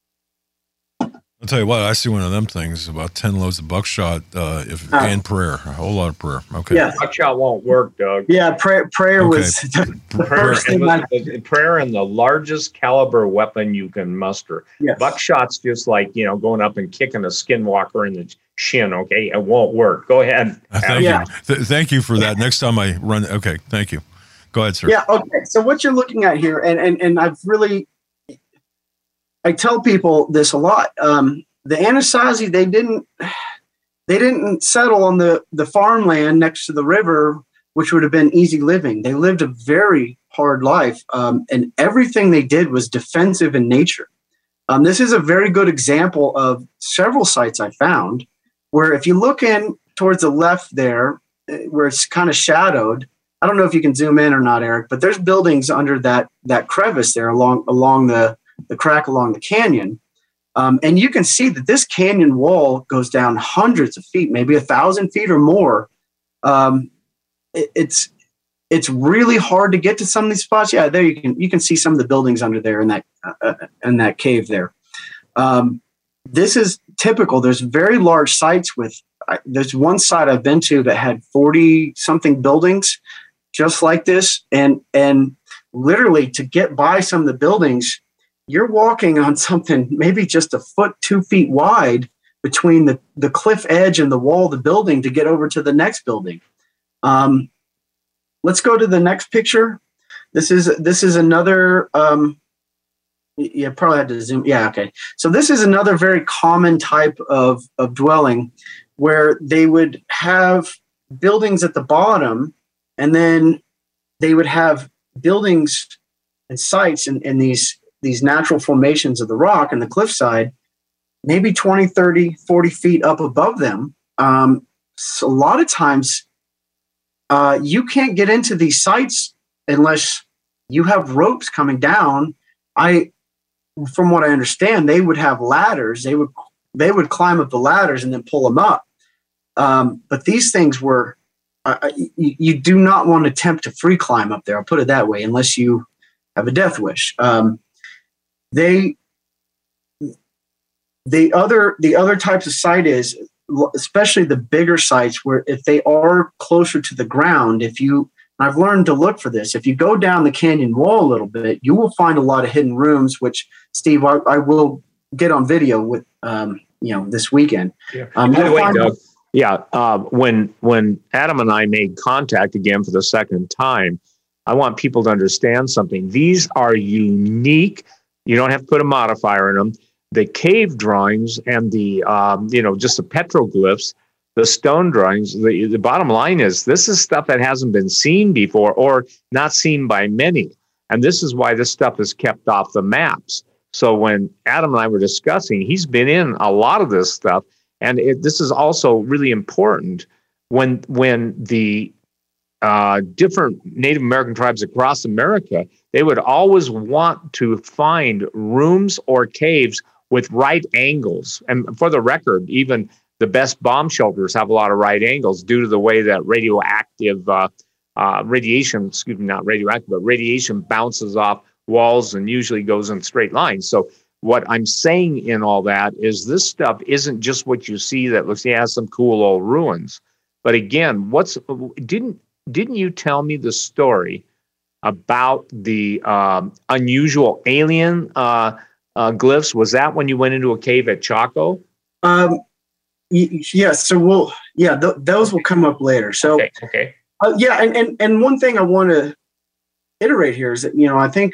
I'll tell you what, I see one of them things, about ten loads of buckshot uh, if, uh, and prayer, a whole lot of prayer. Okay. Yeah, buckshot won't work, Doug. Yeah, prayer, prayer okay. was the prayer, and the, prayer and the largest caliber weapon you can muster. Yes. Buckshot's just like, you know, going up and kicking a skinwalker in the shin, okay? It won't work. Go ahead. Uh, thank yeah. you. Th- thank you for that. Next time I run, okay, thank you. Go ahead, sir. Yeah, okay. So what you're looking at here, and and, and I've really, I tell people this a lot. Um, The Anasazi, they didn't they didn't settle on the, the farmland next to the river, which would have been easy living. They lived a very hard life, um, and everything they did was defensive in nature. Um, this is a very good example of several sites I found where if you look in towards the left there, where it's kind of shadowed, I don't know if you can zoom in or not, Eric, but there's buildings under that that crevice there along along the, the crack along the canyon. Um, and you can see that this canyon wall goes down hundreds of feet, maybe a thousand feet or more. Um, it, it's it's really hard to get to some of these spots. Yeah, there you can you can see some of the buildings under there in that uh, in that cave there. Um, this is typical. There's very large sites with. Uh, there's one site I've been to that had forty something buildings, just like this, and and literally to get by some of the buildings, you're walking on something maybe just a foot, two feet wide between the, the cliff edge and the wall of the building to get over to the next building. Um, let's go to the next picture. This is this is another. Um, you probably had to zoom. Yeah, okay. So this is another very common type of of dwelling where they would have buildings at the bottom, and then they would have buildings and sites in, in these. these natural formations of the rock and the cliffside, maybe twenty, thirty, forty feet up above them. Um, so a lot of times uh, you can't get into these sites unless you have ropes coming down. I, from what I understand, they would have ladders. They would, they would climb up the ladders and then pull them up. Um, but these things were, uh, you, you do not want to attempt to free climb up there. I'll put it that way, unless you have a death wish. Um, They, the other the other types of site is, especially the bigger sites where if they are closer to the ground, if you, I've learned to look for this. If you go down the canyon wall a little bit, you will find a lot of hidden rooms, which Steve, I, I will get on video with, um, you know, this weekend. Yeah. Um, By the way, Doug, yeah, uh, when when Adam and I made contact again for the second time, I want people to understand something. These are unique. You don't have to put a modifier in them. The cave drawings and the, um, you know, just the petroglyphs, the stone drawings, the, the bottom line is this is stuff that hasn't been seen before or not seen by many. And this is why this stuff is kept off the maps. So when Adam and I were discussing, he's been in a lot of this stuff. And it, this is also really important when, when the uh, different Native American tribes across America, they would always want to find rooms or caves with right angles. And for the record, even the best bomb shelters have a lot of right angles due to the way that radioactive uh, uh, radiation, excuse me, not radioactive, but radiation bounces off walls and usually goes in straight lines. So what I'm saying in all that is this stuff isn't just what you see that looks, yeah, some cool old ruins. But again, what's didn't didn't you tell me the story about the um, unusual alien uh, uh, glyphs? Was that when you went into a cave at Chaco? Um, y- yes. So we'll, yeah, th- those will come up later. So, okay. okay. Uh, yeah. And, and, and one thing I want to iterate here is that, you know, I think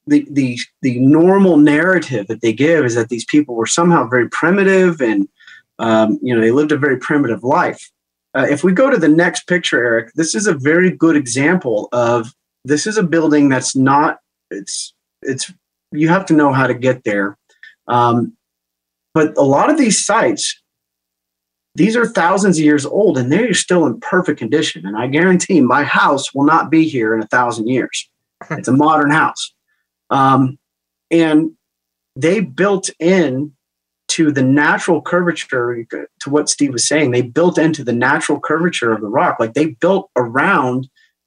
the the the normal narrative that they give is that these people were somehow very primitive and um, you know they lived a very primitive life. Uh, if we go to the next picture, Eric, this is a very good example of this is a building that's not it's it's you have to know how to get there. Um, but a lot of these sites, these are thousands of years old and they're still in perfect condition. And I guarantee my house will not be here in a thousand years. It's a modern house. Um, and they built in to the natural curvature, to what Steve was saying, they built into the natural curvature of the rock. Like they built around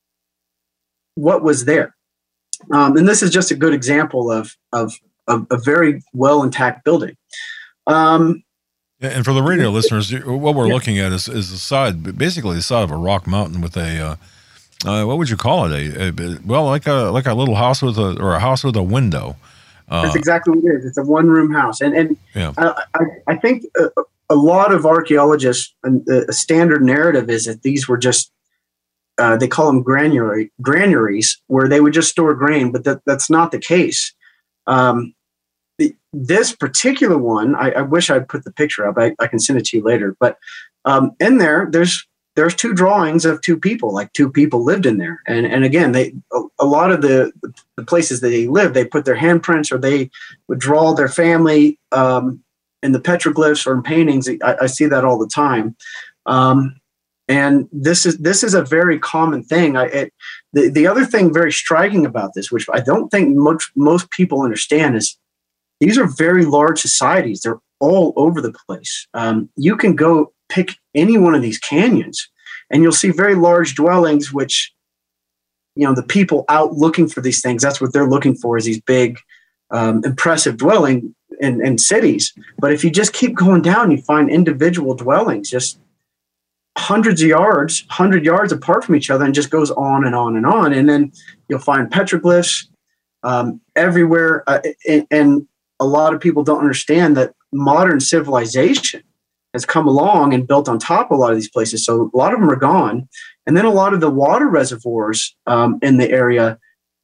what was there. Um, and this is just a good example of, of, of a very well intact building. Um, and for the radio listeners, what we're yeah. looking at is, is the side, basically the side of a rock mountain with a, uh, uh, what would you call it? A, a well, like a like a little house with a or a house with a window. Uh, That's exactly what it is. It's a one room house, and and yeah. I, I I think a, a lot of archaeologists and a standard narrative is that these were just uh, they call them granary granaries where they would just store grain, but that that's not the case. Um, the, this particular one, I, I wish I'd put the picture up. I, I can send it to you later. But um, in there, there's there's two drawings of two people, like two people lived in there. And and again, they a, a lot of the, the places that they lived, they put their handprints or they would draw their family um, in the petroglyphs or in paintings. I, I see that all the time. Um, and this is this is a very common thing. I, it, the, the other thing very striking about this, which I don't think most, most people understand, is these are very large societies. They're all over the place. Um, you can go pick any one of these canyons and you'll see very large dwellings, which, you know, the people out looking for these things, that's what they're looking for, is these big, um, impressive dwelling in, in cities. But if you just keep going down, you find individual dwellings just hundreds of yards, hundred yards apart from each other, and just goes on and on and on. And then you'll find petroglyphs um, everywhere. Uh, and, and a lot of people don't understand that modern civilization has come along and built on top of a lot of these places. So a lot of them are gone. And then a lot of the water reservoirs um, in the area,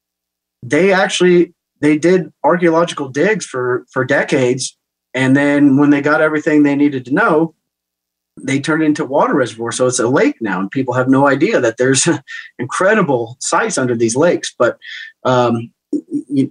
they actually, they did archaeological digs for, for decades. And then when they got everything they needed to know, they turned it into water reservoir. So it's a lake now, and people have no idea that there's incredible sites under these lakes. But um, you,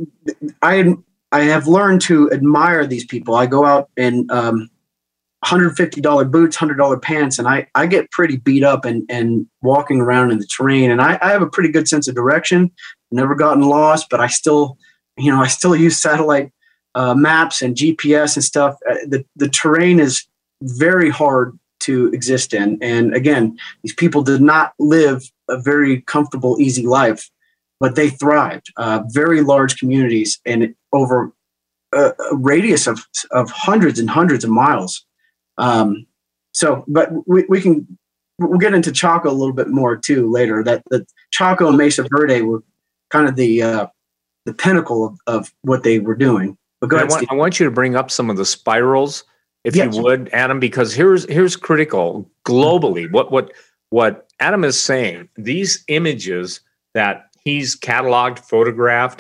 I, I have learned to admire these people. I go out and, um, one hundred fifty dollars boots, one hundred dollars pants, and I, I get pretty beat up and, and walking around in the terrain. And I, I have a pretty good sense of direction. Never gotten lost, but I still, you know, I still use satellite uh, maps and G P S and stuff. Uh, the, the terrain is very hard to exist in. And again, these people did not live a very comfortable, easy life, but they thrived. Uh, very large communities and over a, a radius of, of hundreds and hundreds of miles. Um, so, but we, we can, we'll get into Chaco a little bit more too later. That the Chaco and Mesa Verde were kind of the, uh, the pinnacle of, of what they were doing. But go I ahead, want, Steve. I want you to bring up some of the spirals, if Yes. you would, Adam, because here's, here's critical globally. What, what, what Adam is saying, these images that he's cataloged, photographed,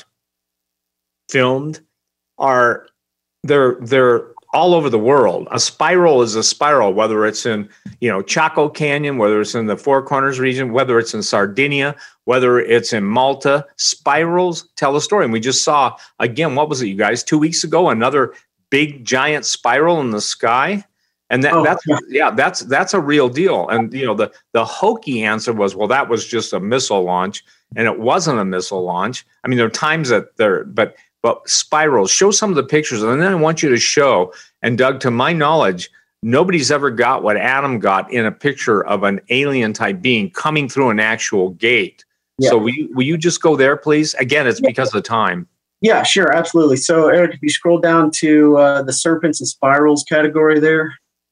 filmed are, they're, they're, all over the world. A spiral is a spiral, whether it's in, you know, Chaco Canyon, whether it's in the Four Corners region, whether it's in Sardinia, whether it's in Malta. Spirals tell a story. And we just saw, again, what was it, you guys, two weeks ago, another big giant spiral in the sky. And that, Oh, that's, yeah. yeah, that's, that's a real deal. And, you know, the, the hokey answer was, well, that was just a missile launch. And it wasn't a missile launch. I mean, there are times that there, but But spirals, show some of the pictures. And then I want you to show, and Doug, to my knowledge, nobody's ever got what Adam got in a picture of an alien type being coming through an actual gate. Yeah. So will you, will you just go there, please? Again, it's Yeah. because of time. Yeah, sure. Absolutely. So Eric, if you scroll down to uh, the serpents and spirals category there.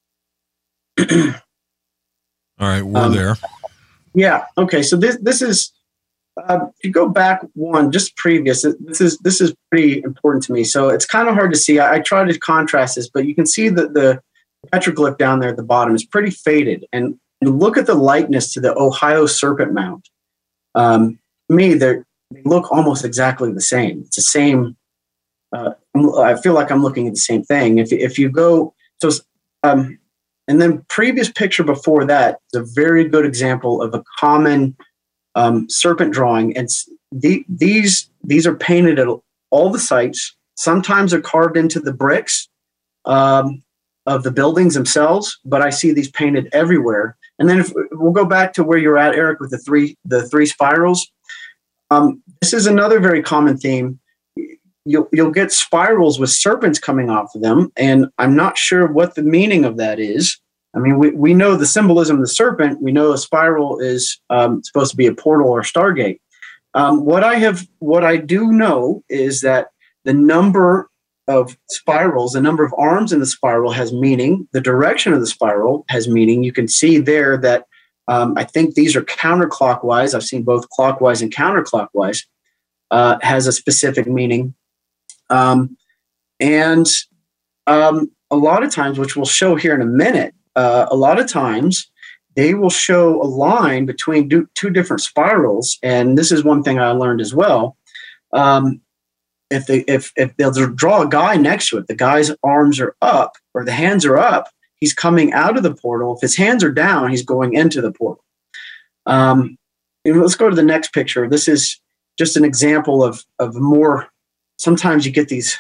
All right, we're Um, there. Yeah. Okay. So this, this is, Uh, if you go back one, just previous, this is this is pretty important to me. So it's kind of hard to see. I, I try to contrast this, but you can see that the petroglyph down there at the bottom is pretty faded. And, and look at the likeness to the Ohio serpent mound. Um, to me, they're they look almost exactly the same. It's the same. Uh, I feel like I'm looking at the same thing. If if you go so, um, and then previous picture before that is a very good example of a common um, serpent drawing, and the, these these are painted at all the sites. Sometimes they're carved into the bricks um, of the buildings themselves, but I see these painted everywhere. And then if we'll go back to where you're at, Eric, with the three the three spirals. Um, this is another very common theme. You'll you'll get spirals with serpents coming off of them, and I'm not sure what the meaning of that is. I mean, we, we know the symbolism of the serpent. We know a spiral is um, supposed to be a portal or stargate. Um, what I have, what I do know is that the number of spirals, the number of arms in the spiral has meaning. The direction of the spiral has meaning. You can see there that um, I think these are counterclockwise. I've seen both clockwise and counterclockwise. Uh, has a specific meaning. Um, and um, a lot of times, which we'll show here in a minute, uh, a lot of times they will show a line between do, two different spirals. And this is one thing I learned as well. Um, if they if if they'll draw a guy next to it, the guy's arms are up or the hands are up, he's coming out of the portal. If his hands are down, he's going into the portal. Um, and let's go to the next picture. This is just an example of of more. Sometimes you get these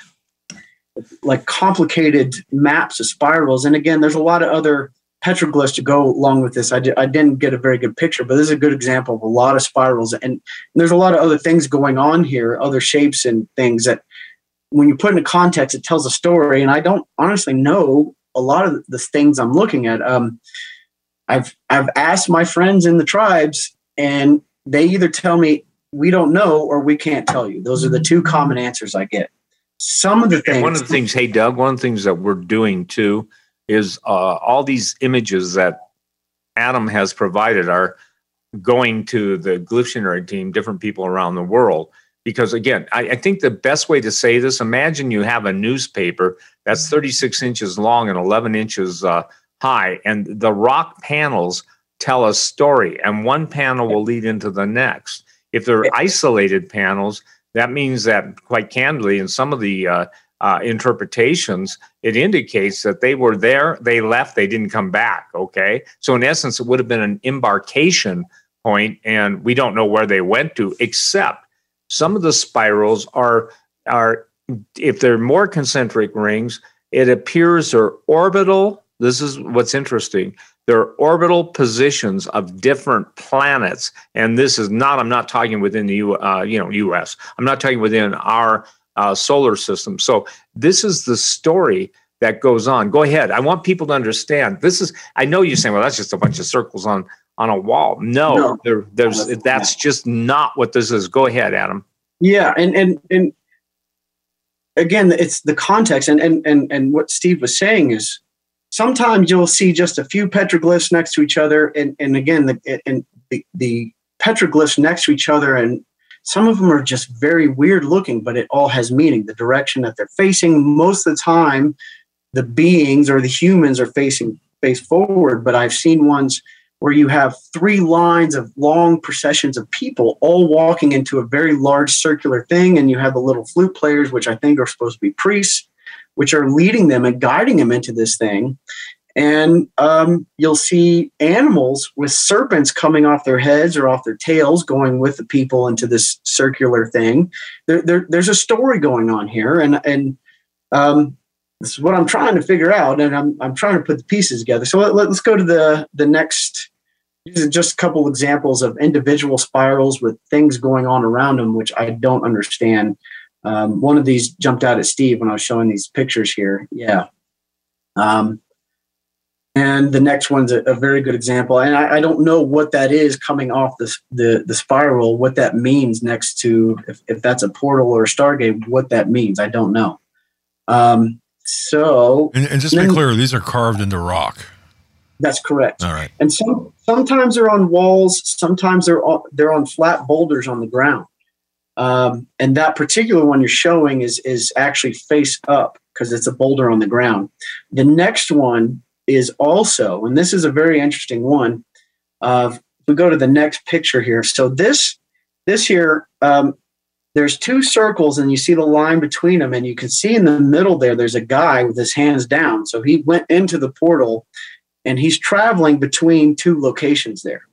like complicated maps of spirals. And again, there's a lot of other petroglyphs to go along with this. I, di- I didn't get a very good picture, but this is a good example of a lot of spirals. And, and there's a lot of other things going on here, other shapes and things that when you put into context, it tells a story. And I don't honestly know a lot of the things I'm looking at. Um, I've, I've asked my friends in the tribes, and they either tell me, we don't know, or we can't tell you. Those are the two common answers I get. Some of the things. And one of the things, hey, Doug, one of the things that we're doing too is uh, all these images that Adam has provided are going to the Glyptionary team, different people around the world. Because again, I, I think the best way to say this, imagine you have a newspaper that's thirty-six inches long and eleven inches uh, high, and the rock panels tell a story, and one panel will lead into the next. If they're isolated panels, that means that, quite candidly, in some of the uh, uh, interpretations, it indicates that they were there, they left, they didn't come back, okay? So in essence, it would have been an embarkation point, and we don't know where they went to, except some of the spirals are, are if they're more concentric rings, it appears they're orbital. This is what's interesting. They're orbital positions of different planets, and this is not. I'm not talking within the U, uh, you know, U S. I'm not talking within our uh, solar system. So this is the story that goes on. Go ahead. I want people to understand. This is. I know you're saying, well, that's just a bunch of circles on on a wall. No, no there, there's. That's, that's just not what this is. Go ahead, Adam. Yeah, and and and again, it's the context, and and and and what Steve was saying is. Sometimes you'll see just a few petroglyphs next to each other, and, and again, the, and the, the petroglyphs next to each other, and some of them are just very weird looking, but it all has meaning. The direction that they're facing, most of the time, the beings or the humans are facing face forward, but I've seen ones where you have three lines of long processions of people all walking into a very large circular thing, and you have the little flute players, which I think are supposed to be priests, which are leading them and guiding them into this thing. And um, you'll see animals with serpents coming off their heads or off their tails going with the people into this circular thing. There, there, there's a story going on here. And, and um, this is what I'm trying to figure out. And I'm, I'm trying to put the pieces together. So let, let's go to the, the next. These are just a couple examples of individual spirals with things going on around them, which I don't understand. Um, one of these jumped out at Steve when I was showing these pictures here. Yeah. Um, and the next one's a, a very good example. And I, I don't know what that is coming off the, the, the spiral, what that means next to, if, if that's a portal or a stargate, what that means. I don't know. Um, so. And, and just to be clear, these are carved into rock. That's correct. All right. And some, sometimes they're on walls. Sometimes they're on, they're on flat boulders on the ground. Um, and that particular one you're showing is is actually face up because it's a boulder on the ground. The next one is also, and this is a very interesting one. Uh, we go to the next picture here. So this this here, um, there's two circles, and you see the line between them, and you can see in the middle there, there's a guy with his hands down. So he went into the portal, and he's traveling between two locations there.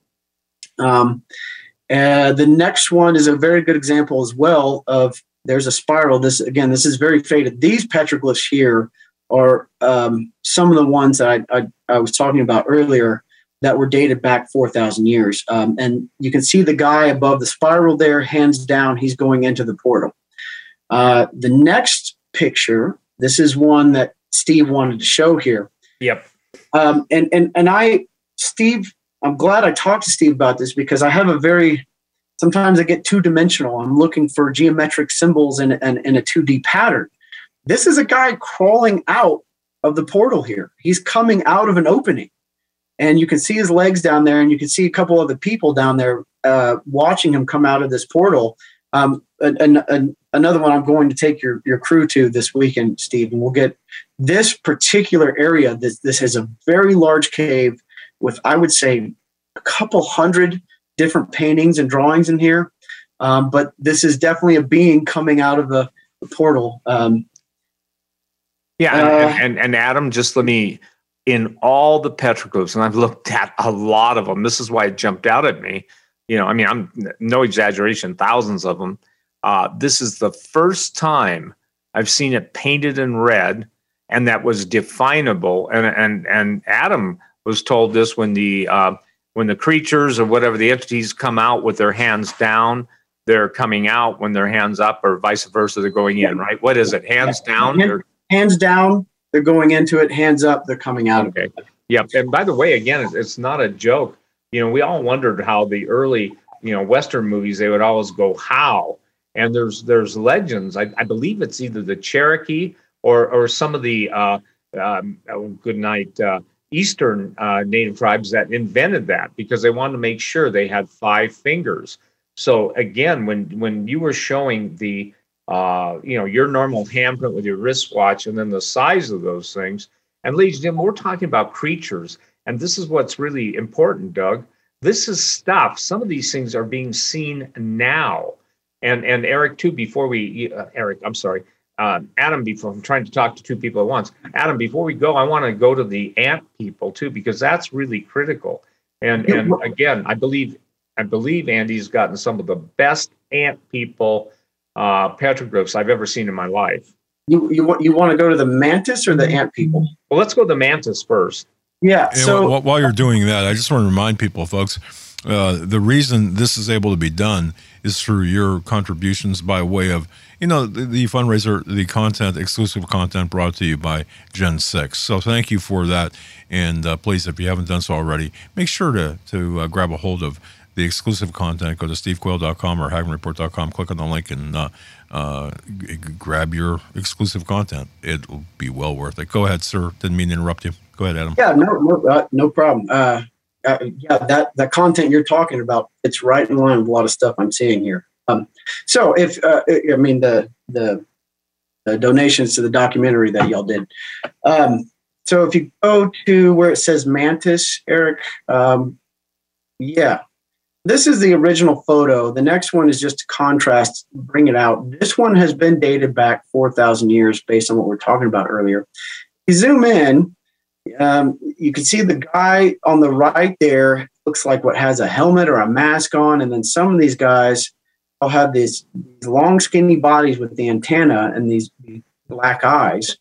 Um, uh, the next one is a very good example as well of there's a spiral. This, again, this is very faded. These petroglyphs here are um, some of the ones that I, I, I was talking about earlier that were dated back four thousand years. Um, and you can see the guy above the spiral there, hands down, he's going into the portal. Uh, the next picture, this is one that Steve wanted to show here. Yep. Um, and, and, and I, Steve, I'm glad I talked to Steve about this because I have a very, sometimes I get two dimensional. I'm looking for geometric symbols in, in, in a two D pattern. This is a guy crawling out of the portal here. He's coming out of an opening. And you can see his legs down there, and you can see a couple of the people down there uh, watching him come out of this portal. Um, an, an, another one I'm going to take your, your crew to this weekend, Steve, and we'll get this particular area. This, this is a very large cave with, I would say, a couple hundred different paintings and drawings in here. Um, but this is definitely a being coming out of the, the portal. Um, yeah, uh, and, and, and Adam, just let me... in all the petroglyphs, and I've looked at a lot of them. This is why it jumped out at me. You know, I mean, I'm no exaggeration, thousands of them. Uh, this is the first time I've seen it painted in red, and that was definable. And and and Adam was told this when the uh, when the creatures or whatever the entities come out with their hands down, they're coming out. When their hands up, or vice versa, they're going in. Right? What is it? Hands down. Hand, hands down. They're going into it, hands up, they're coming out okay. of it. Yeah. And by the way, again, it's, it's not a joke. You know, we all wondered how the early, you know, Western movies, they would always go, how? And there's there's legends. I, I believe it's either the Cherokee or or some of the, uh, um, oh, good night, uh, Eastern uh, native tribes that invented that because they wanted to make sure they had five fingers. So again, when when you were showing the, Uh, you know, your normal handprint with your wristwatch, and then the size of those things. And ladies and gentlemen, we're talking about creatures, and this is what's really important, Doug. This is stuff. Some of these things are being seen now. And and Eric, too, before we, uh, Eric, I'm sorry, uh, Adam, before I'm trying to talk to two people at once. Adam, before we go, I want to go to the ant people, too, because that's really critical. And and again, I believe, I believe Andy's gotten some of the best ant people uh petroglyphs I've ever seen in my life. You you want you want to go to the mantis or the ant people? Well, let's go to the mantis first. Yeah. And so while, while you're doing that, I just want to remind people, folks, uh, the reason this is able to be done is through your contributions by way of, you know, the, the fundraiser, the content, exclusive content brought to you by Gen six. So thank you for that. And uh, please, if you haven't done so already, make sure to to uh, grab a hold of the exclusive content. Go to steve quayle dot com or hagman report dot com, click on the link, and uh, uh, g- grab your exclusive content. It will be well worth it. Go ahead, sir. Didn't mean to interrupt you. Go ahead, Adam. Yeah, no, no, uh, no problem. Uh, uh, yeah, that that content you're talking about, it's right in line with a lot of stuff I'm seeing here. Um, so if uh, I mean the, the the donations to the documentary that y'all did. Um, so if you go to where it says Mantis, Eric, um, yeah. This is the original photo. The next one is just to contrast, bring it out. This one has been dated back four thousand years based on what we were talking about earlier. You zoom in, um, you can see the guy on the right there looks like what has a helmet or a mask on. And then some of these guys all have these, these long, skinny bodies with the antenna and these, these black eyes.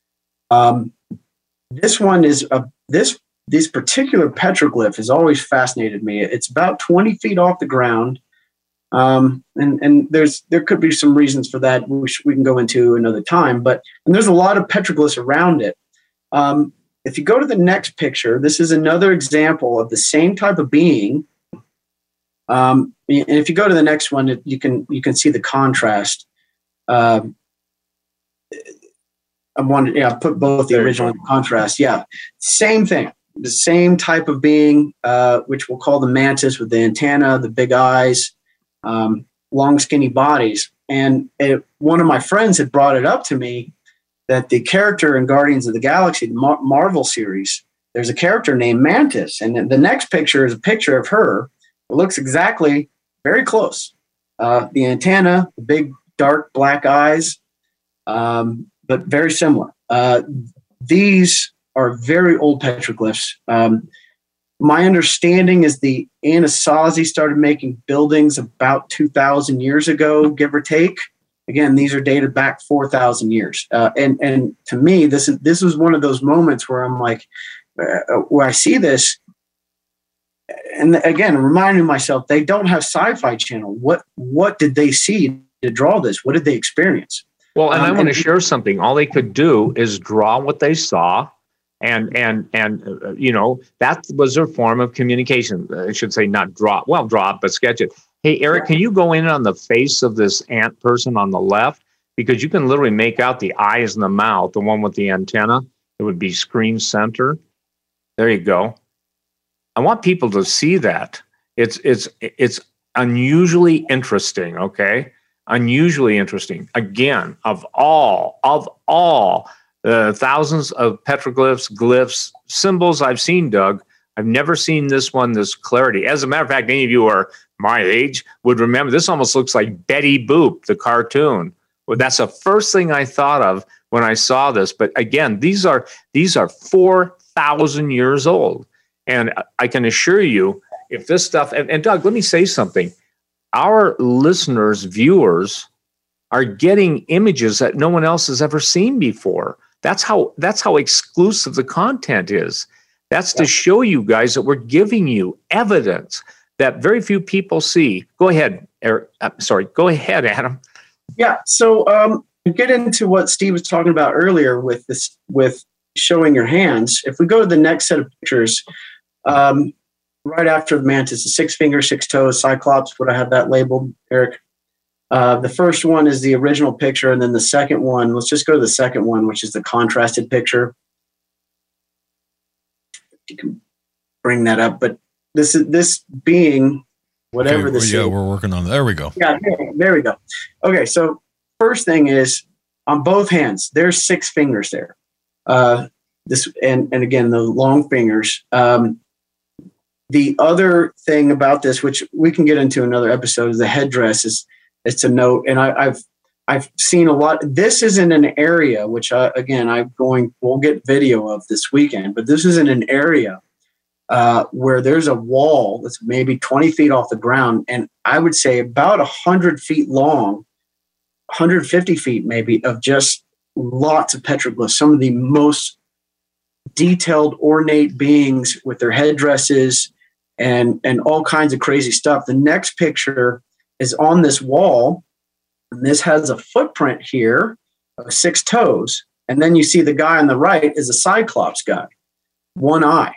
Um, this one is a, this This particular petroglyph has always fascinated me. It's about twenty feet off the ground, um, and and there's there could be some reasons for that, which we can go into another time. But and there's a lot of petroglyphs around it. Um, if you go to the next picture, this is another example of the same type of being. Um, and if you go to the next one, it, you can you can see the contrast. Um, I wanted, yeah, I put both the original and the contrast. Yeah, same thing. The same type of being, uh, which we'll call the mantis, with the antenna, the big eyes, um, long, skinny bodies. And it, one of my friends had brought it up to me that the character in Guardians of the Galaxy, the Mar- Marvel series, there's a character named Mantis. And the next picture is a picture of her. It looks exactly very close. Uh, the antenna, the big dark black eyes, um, but very similar. Uh, these are very old petroglyphs. Um, my understanding is the Anasazi started making buildings about two thousand years ago, give or take. Again, these are dated back four thousand years. Uh, and, and to me, this is, this was one of those moments where I'm like, uh, where I see this, and again, reminding myself, they don't have Sci-Fi Channel. What what did they see to draw this? What did they experience? Well, and um, I want to and, share something. All they could do is draw what they saw, and and and uh, you know, that was their form of communication. I should say not draw. Well, draw it, but sketch it. Hey, Eric, can you go in on the face of this ant person on the left? Because you can literally make out the eyes and the mouth, the one with the antenna. It would be screen center. There you go. I want people to see that. It's it's it's unusually interesting, okay? Unusually interesting. Again, of all, of all the thousands of petroglyphs, glyphs, symbols I've seen, Doug, I've never seen this one, this clarity. As a matter of fact, any of you who are my age would remember, this almost looks like Betty Boop, the cartoon. Well, that's the first thing I thought of when I saw this. But again, these are these are four thousand years old. And I can assure you, if this stuff, and, and Doug, let me say something. Our listeners, viewers, are getting images that no one else has ever seen before. That's how that's how exclusive the content is. That's to show you guys that we're giving you evidence that very few people see. Go ahead, Eric. I'm sorry. Go ahead, Adam. Yeah. So um, get into what Steve was talking about earlier with this, with showing your hands. If we go to the next set of pictures, um, right after the mantis, the six fingers, six toes, Cyclops. Would I have that labeled, Eric? Uh, the first one is the original picture, and then the second one. Let's just go to the second one, which is the contrasted picture. You can bring that up, but this is this being whatever okay, this well, yeah, is. we're working on that. There we go. Yeah, there, there we go. Okay, so first thing is on both hands, there's six fingers there. Uh, this and and again the long fingers. Um, the other thing about this, which we can get into another episode, is the headdress is is to note, and I, I've I've seen a lot. This is in an area which, I, again, I'm going. We'll get video of this weekend, but this is in an area uh, where there's a wall that's maybe twenty feet off the ground, and I would say about a hundred feet long, one hundred fifty feet maybe, of just lots of petroglyphs. Some of the most detailed, ornate beings with their headdresses and and all kinds of crazy stuff. The next picture is on this wall. And this has a footprint here of six toes. And then you see the guy on the right is a Cyclops guy, one eye.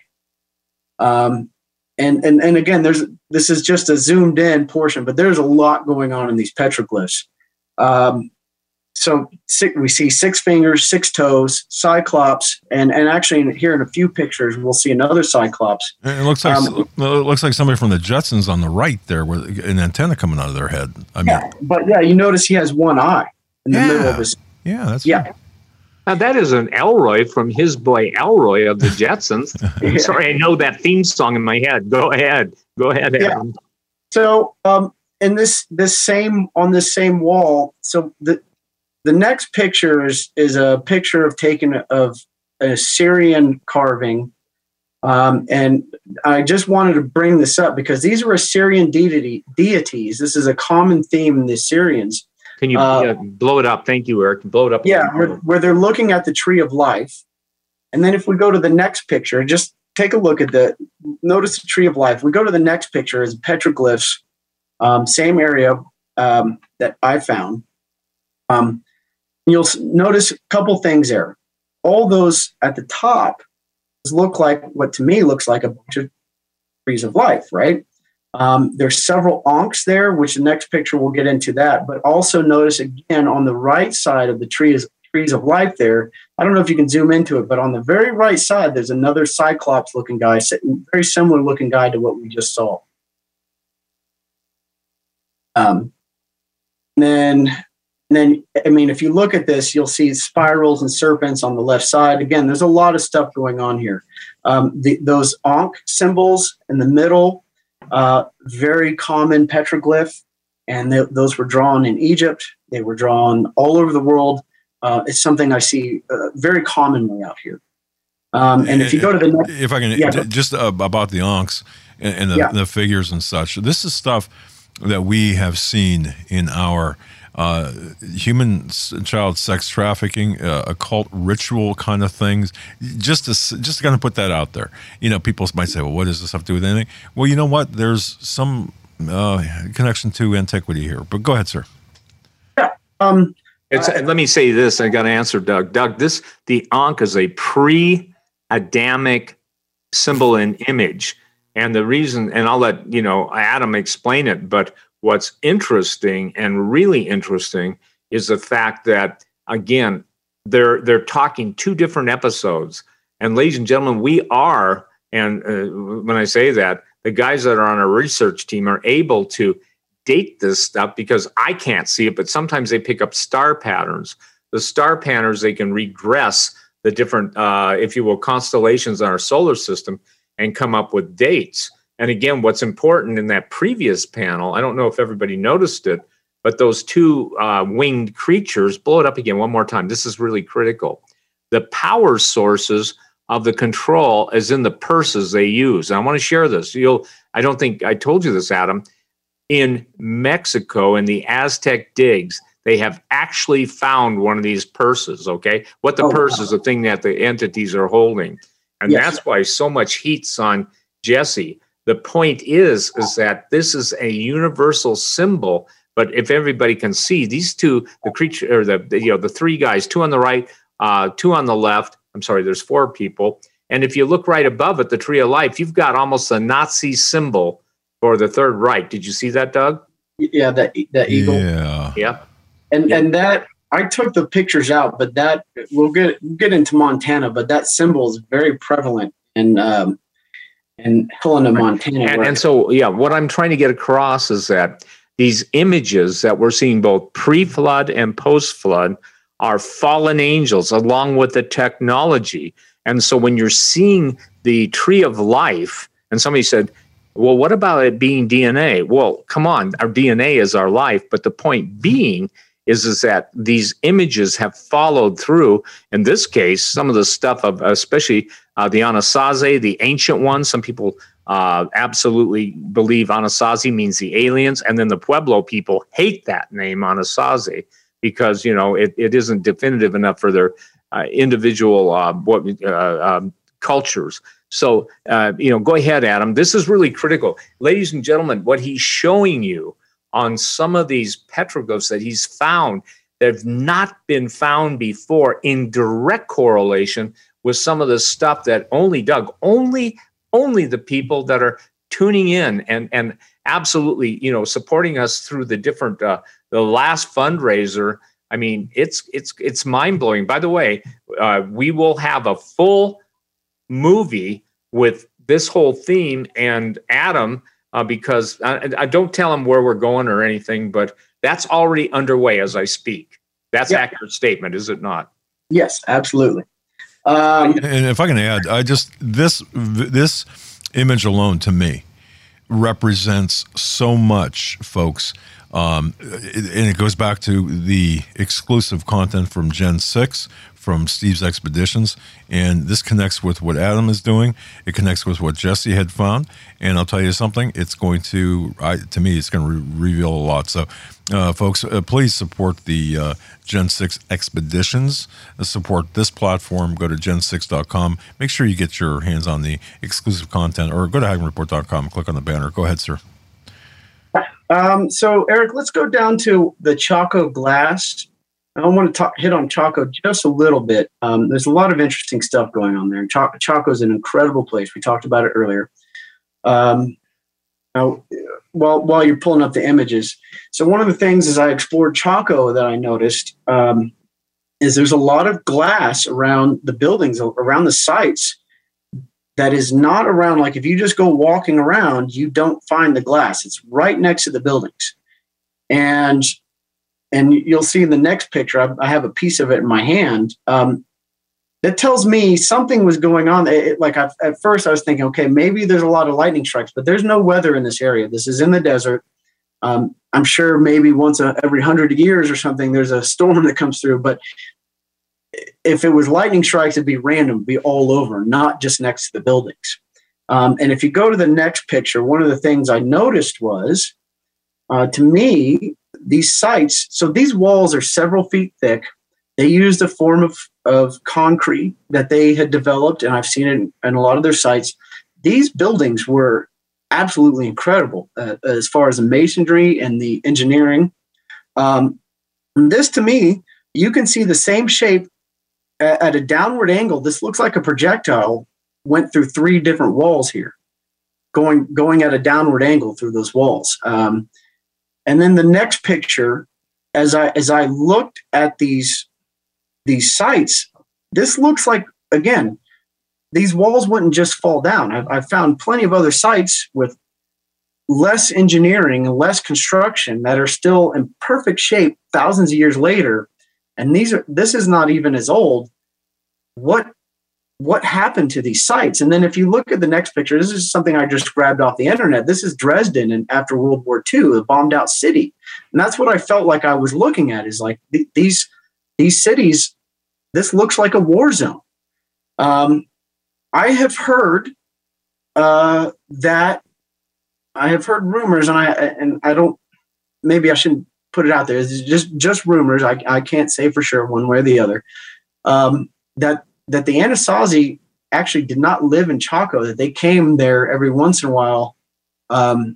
Um, and, and, and again, there's this is just a zoomed in portion, but there's a lot going on in these petroglyphs. Um, so six, we see six fingers, six toes, Cyclops, and, and actually here in a few pictures, we'll see another Cyclops. It looks like Um, it looks like somebody from the Jetsons on the right there with an antenna coming out of their head. I mean, Yeah, but yeah, you notice he has one eye in the Yeah. middle of his. yeah, that's Yeah. Now, that is an Elroy from his boy Elroy of the Jetsons. Yeah. Sorry, I know that theme song in my head. Go ahead. Go ahead, Yeah. Adam. So, um, in this this same on this same wall, so the the next picture is is a picture of taken of a Assyrian carving, um, and I just wanted to bring this up because these are Assyrian deity deities. This is a common theme in the Assyrians. Can you Uh, uh, blow it up? Thank you, Eric. Blow it up. Yeah, where, where they're looking at the tree of life, and then if we go to the next picture, just take a look at the notice the tree of life. We go to the next picture is petroglyphs. Um, same area um, that I found. Um, you'll s- notice a couple things there. All those at the top look like what to me looks like a bunch of trees of life, right? Um, there's several ankhs there, which the next picture we'll get into that. But also notice again on the right side of the trees trees of life there. I don't know if you can zoom into it, but on the very right side, there's another Cyclops looking guy, sitting, very similar looking guy to what we just saw. Um, and then, and then, I mean, if you look at this, you'll see spirals and serpents on the left side. Again, there's a lot of stuff going on here. Um, the, those Ankh symbols in the middle, uh, very common petroglyph. and they, those were drawn in Egypt. They were drawn all over the world. Uh, it's something I see uh, very commonly out here. Um, and if you go to the next, if I can, yeah, just uh, about the Ankhs and, and the, yeah. the figures and such. This is stuff that we have seen in our uh, human child sex trafficking, uh, occult ritual kind of things. Just to just kind of put that out there. You know, people might say, "Well, what does this have to do with anything?" Well, you know what? There's some uh, connection to antiquity here. But go ahead, sir. Yeah. Um, It's, uh, let me say this. I got to answer Doug. Doug, this the Ankh is a pre-Adamic symbol and image, and the reason, and I'll let you know Adam explain it. But what's interesting and really interesting is the fact that again they're they're talking two different episodes. And ladies and gentlemen, we are, and uh, when I say that, the guys that are on our research team are able to date this stuff because I can't see it, but sometimes they pick up star patterns. The star patterns, they can regress the different, uh, if you will, constellations in our solar system and come up with dates. And again, what's important in that previous panel, I don't know if everybody noticed it, but those two uh, winged creatures, blow it up again one more time. This is really critical. The power sources of the control is in the purses they use. And I want to share this. You'll, I don't think I told you this, Adam. In Mexico, in the Aztec digs, they have actually found one of these purses, okay? What the oh, purse wow. is the thing that the entities are holding. And yes. that's why so much heat's on Jesse. The point is, is that this is a universal symbol, but if everybody can see, these two, the creature, or the, the you know, the three guys, two on the right, uh, two on the left, I'm sorry, there's four people. And if you look right above it, the Tree of Life, you've got almost a Nazi symbol for the Third Reich. Did you see that, Doug? Yeah, that that eagle. Yeah. Yeah. And yeah. and that I took the pictures out, but that we'll get we'll get into Montana, but that symbol is very prevalent in um, in Helena, Montana. And, and so, yeah, what I'm trying to get across is that these images that we're seeing both pre-flood and post-flood are fallen angels along with the technology. And so when you're seeing the Tree of Life, and somebody said, well, what about it being D N A? Well, come on, our D N A is our life. But the point being is, is that these images have followed through. In this case, some of the stuff of, especially uh, the Anasazi, the ancient ones, some people uh, absolutely believe Anasazi means the aliens. And then the Pueblo people hate that name, Anasazi, because, you know, it, it isn't definitive enough for their uh, individual uh, what uh, um, cultures. So, uh, you know, go ahead, Adam. This is really critical. Ladies and gentlemen, what he's showing you on some of these petroglyphs that he's found that have not been found before in direct correlation with some of the stuff that only, Doug, only, only the people that are tuning in and, and absolutely, you know, supporting us through the different, uh, the last fundraiser. I mean, it's, it's, it's mind blowing. By the way, uh, we will have a full movie with this whole theme and Adam, uh, because I, I don't tell him where we're going or anything, but that's already underway as I speak. That's an accurate statement, is it not? Yes, absolutely. Um, and if I can add, I just, this, this image alone to me represents so much, folks. Um, and it goes back to the exclusive content from Gen six, from Steve's Expeditions, and this connects with what Adam is doing. It connects with what Jesse had found, and I'll tell you something, it's going to, I, to me, it's going to re- reveal a lot. So, uh, folks, uh, please support the uh, Gen six Expeditions. Uh, support this platform. Go to gen six dot com. Make sure you get your hands on the exclusive content, or go to Hagman Report dot com, click on the banner. Go ahead, sir. Um, so, Eric, let's go down to the Chaco glass. I want to talk, hit on Chaco just a little bit. Um, there's a lot of interesting stuff going on there. Chaco, Chaco is an incredible place. We talked about it earlier. Um, now, while while you're pulling up the images, so one of the things as I explored Chaco that I noticed um, is there's a lot of glass around the buildings, around the sites, that is not around. Like if you just go walking around, you don't find the glass. It's right next to the buildings, and and you'll see in the next picture, I, I have a piece of it in my hand. Um, that tells me something was going on. It, like I, at first I was thinking, okay, maybe there's a lot of lightning strikes, but there's no weather in this area. This is in the desert. Um, I'm sure maybe once a, every hundred years or something, there's a storm that comes through. But if it was lightning strikes, it'd be random, it'd be all over, not just next to the buildings. Um, and if you go to the next picture, one of the things I noticed was, uh, to me, these sites, so these walls are several feet thick. They used a form of, of concrete that they had developed, and I've seen it in, in a lot of their sites. These buildings were absolutely incredible uh, as far as the masonry and the engineering. Um, and this, to me, you can see the same shape at, at a downward angle. This looks like a projectile went through three different walls here, going going at a downward angle through those walls. Um, and then the next picture, as I as I looked at these these sites, this looks like, again, these walls wouldn't just fall down. I've, I've found plenty of other sites with less engineering and less construction that are still in perfect shape thousands of years later. And these are this is not even as old. What what happened to these sites? And then if you look at the next picture, this is something I just grabbed off the internet. This is Dresden, and after World War Two, a bombed out city. And that's what I felt like I was looking at, is like th- these these cities, this looks like a war zone. Um, I have heard uh, that I have heard rumors, and I and I don't. Maybe I shouldn't put it out there. It's just just rumors. I I can't say for sure one way or the other. Um, that that the Anasazi actually did not live in Chaco. That they came there every once in a while um,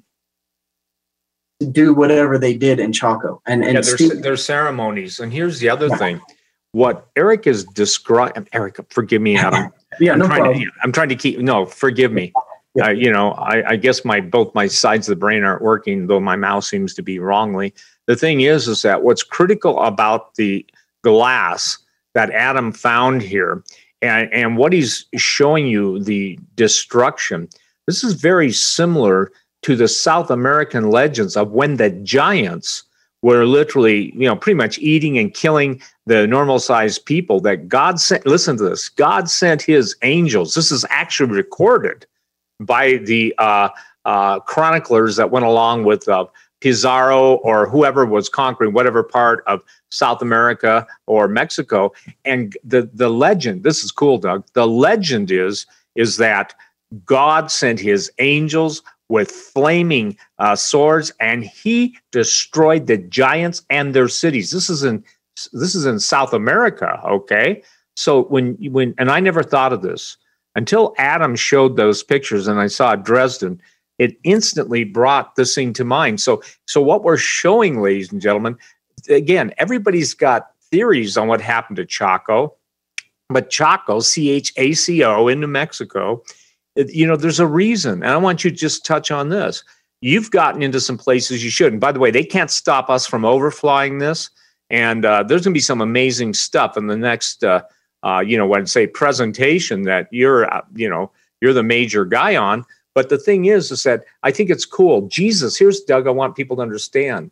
to do whatever they did in Chaco. And and yeah, there's, Steve, there's ceremonies. And here's the other yeah. thing. What Eric is describing. Eric, forgive me, Adam. Yeah, I'm no trying problem. To, I'm trying to keep, no, forgive me. Yeah. Uh, you know, I, I guess my both my sides of the brain aren't working, though my mouth seems to be wrongly. The thing is, is that what's critical about the glass that Adam found here, and, and what he's showing you, the destruction, this is very similar to the South American legends of when the giants were literally, you know, pretty much eating and killing the normal-sized people that God sent. Listen to this. God sent his angels. This is actually recorded by the uh, uh, chroniclers that went along with uh, Pizarro or whoever was conquering whatever part of South America or Mexico. And the, the legend, this is cool, Doug. The legend is, is that God sent his angels with flaming uh, swords, and he destroyed the giants and their cities. This is in this is in South America, okay? So when when and I never thought of this until Adam showed those pictures, and I saw Dresden. It instantly brought this thing to mind. So so what we're showing, ladies and gentlemen, again, everybody's got theories on what happened to Chaco, but Chaco, C H A C O, in New Mexico. You know, there's a reason. And I want you to just touch on this. You've gotten into some places you shouldn't. By the way, they can't stop us from overflying this. And uh, there's going to be some amazing stuff in the next, uh, uh, you know, when say presentation that you're, uh, you know, you're the major guy on. But the thing is, is that I think it's cool. Jesus, here's Doug, I want people to understand.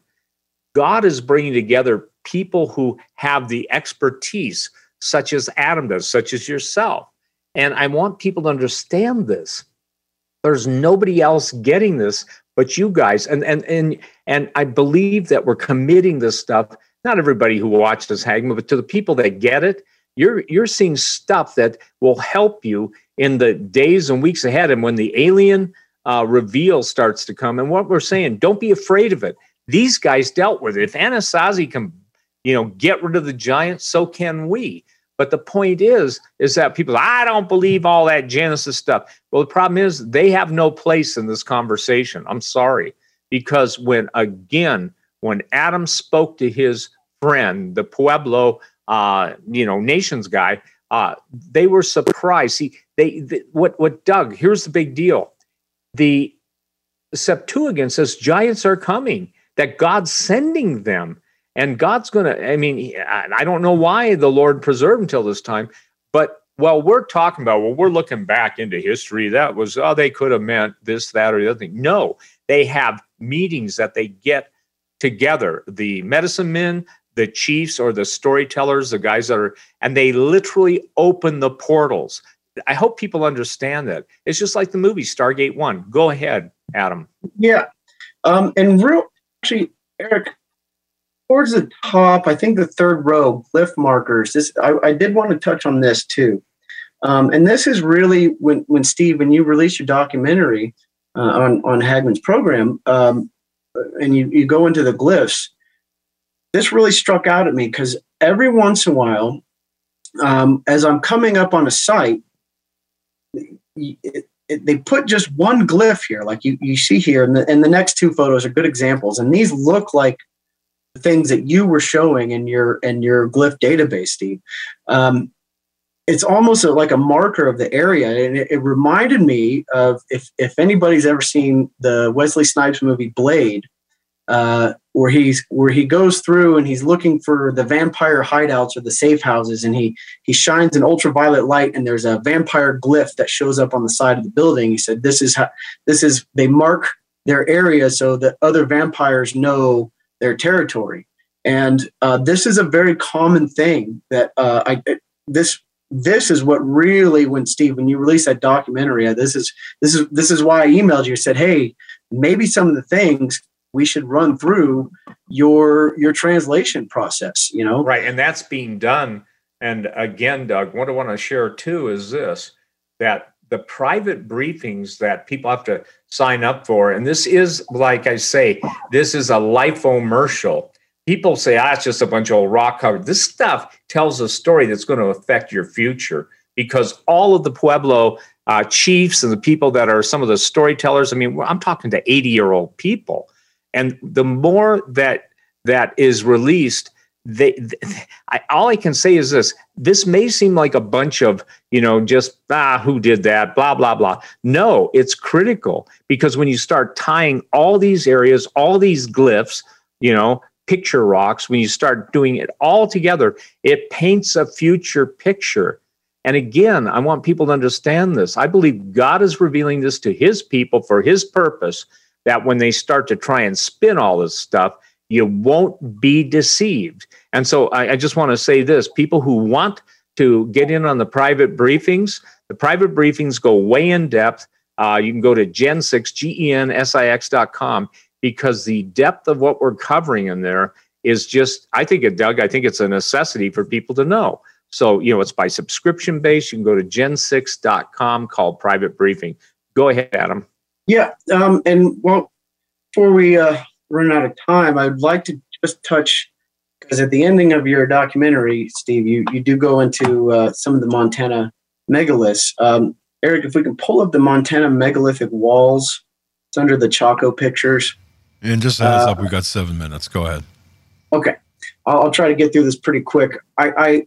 God is bringing together people who have the expertise, such as Adam does, such as yourself. And I want people to understand this. There's nobody else getting this but you guys. And and and and I believe that we're committing this stuff, not everybody who watches Hagmann, but to the people that get it. You're you're seeing stuff that will help you in the days and weeks ahead. And when the alien uh, reveal starts to come, and what we're saying, don't be afraid of it. These guys dealt with it. If Anasazi can, you know, get rid of the giants, so can we. But the point is, is that people, I don't believe all that Genesis stuff. Well, the problem is they have no place in this conversation. I'm sorry. Because when, again, when Adam spoke to his friend, the Pueblo, uh, you know, nations guy, uh, they were surprised. See, they, they what, what, Doug, here's the big deal. The Septuagint says giants are coming, that God's sending them. And God's going to, I mean, I don't know why the Lord preserved until this time, but while we're talking about, well, we're looking back into history, that was, oh, they could have meant this, that, or the other thing. No, they have meetings that they get together, the medicine men, the chiefs, or the storytellers, the guys that are, and they literally open the portals. I hope people understand that. It's just like the movie Stargate One. Go ahead, Adam. Yeah. Um, and real, actually, Eric, towards the top, I think the third row, glyph markers. This I, I did want to touch on this too. Um, and this is really when, when Steve, when you release your documentary uh, on, on Hagmann's program, um, and you, you go into the glyphs, this really struck out at me because every once in a while, um, as I'm coming up on a site, it, it, they put just one glyph here, like you, you see here, and the, and the next two photos are good examples. And these look like the things that you were showing in your in your glyph database, Steve. Um, it's almost a, like a marker of the area, and it, it reminded me of if if anybody's ever seen the Wesley Snipes movie Blade, uh, where he's where he goes through and he's looking for the vampire hideouts or the safe houses, and he he shines an ultraviolet light, and there's a vampire glyph that shows up on the side of the building. He said, "This is how this is." They mark their area so that other vampires know their territory, and uh, this is a very common thing that uh, I this. This is what really, when Steve, when you released that documentary, this is this is this is why I emailed you. Said, hey, maybe some of the things we should run through your your translation process. You know, right, and that's being done. And again, Doug, what I want to share too is this: that the private briefings that people have to sign up for, and this is, like I say, this is a life-o-mercial. People say, ah, it's just a bunch of old rock cover. This stuff tells a story that's going to affect your future, because all of the Pueblo uh, chiefs and the people that are some of the storytellers, I mean, I'm talking to eighty-year-old people. And the more that that is released, they, they I, all I can say is this: this may seem like a bunch of, you know, just, ah, who did that, blah, blah, blah. No, it's critical, because when you start tying all these areas, all these glyphs, you know, picture rocks, when you start doing it all together, it paints a future picture. And again, I want people to understand this. I believe God is revealing this to his people for his purpose, that when they start to try and spin all this stuff, you won't be deceived. And so I, I just want to say this: people who want to get in on the private briefings, the private briefings go way in depth. Uh, you can go to Gen six, G E N S I X dot com. Because the depth of what we're covering in there is just, I think it, Doug, I think it's a necessity for people to know. So, you know, it's by subscription base. You can go to gen six dot com, called Private Briefing. Go ahead, Adam. Yeah. Um, and well, before we uh, run out of time, I'd like to just touch, because at the ending of your documentary, Steve, you, you do go into uh, some of the Montana megaliths. Um, Eric, if we can pull up the Montana megalithic walls, it's under the Chaco pictures. And just a heads uh, up, we've got seven minutes. Go ahead. Okay. I'll, I'll try to get through this pretty quick. I, I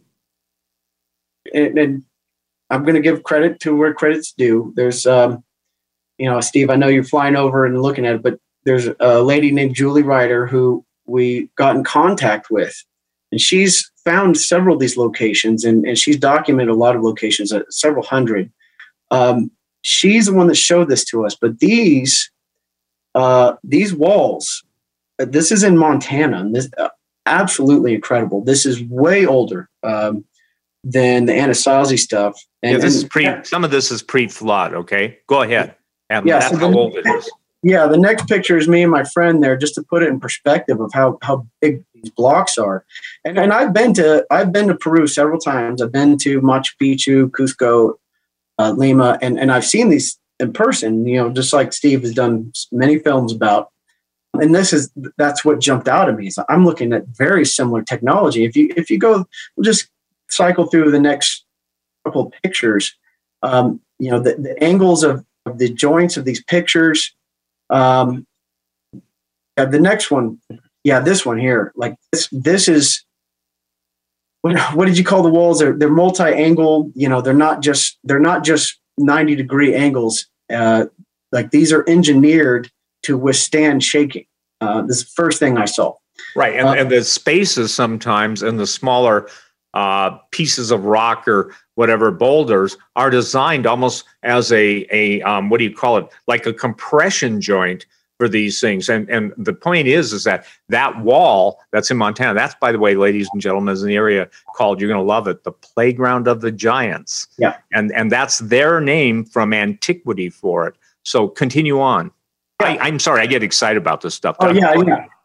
and, and I'm going to give credit to where credit's due. There's, um, you know, Steve, I know you're flying over and looking at it, but there's a lady named Julie Ryder who we got in contact with, and she's found several of these locations, and, and she's documented a lot of locations, uh, several hundred. Um, she's the one that showed this to us, but these, Uh, these walls, uh, this is in Montana, and this uh, absolutely incredible. This is way older um, than the Anasazi stuff. And, yeah, this and, is pre. yeah. Some of this is pre-flood. Okay, go ahead. Adam, Yeah, that's so how the, old it is. Yeah, the next picture is me and my friend there, just to put it in perspective of how how big these blocks are. And and I've been to I've been to Peru several times. I've been to Machu Picchu, Cusco, uh, Lima, and and I've seen these in person, you know, just like Steve has done many films about. And this is, that's what jumped out at me. So I'm looking at very similar technology. If you, if you go, we'll just cycle through the next couple of pictures, um, you know, the, the angles of, of the joints of these pictures. Um, yeah, the next one. Yeah. This one here, like this, this is, what, what did you call the walls? They're, they're multi-angle, you know, they're not just, they're not just ninety degree angles. Uh, like these are engineered to withstand shaking. Uh, this is the first thing I saw. Right. And, uh, and the spaces sometimes and the smaller uh, pieces of rock or whatever boulders are designed almost as a, a um, what do you call it? Like a compression joint for these things. And and the point is, is that that wall that's in Montana, that's, by the way, ladies and gentlemen, is an area called, you're going to love it, the Playground of the Giants. Yeah. And and that's their name from antiquity for it. So continue on. Yeah. I, I'm sorry, I get excited about this stuff. Oh, yeah, yeah.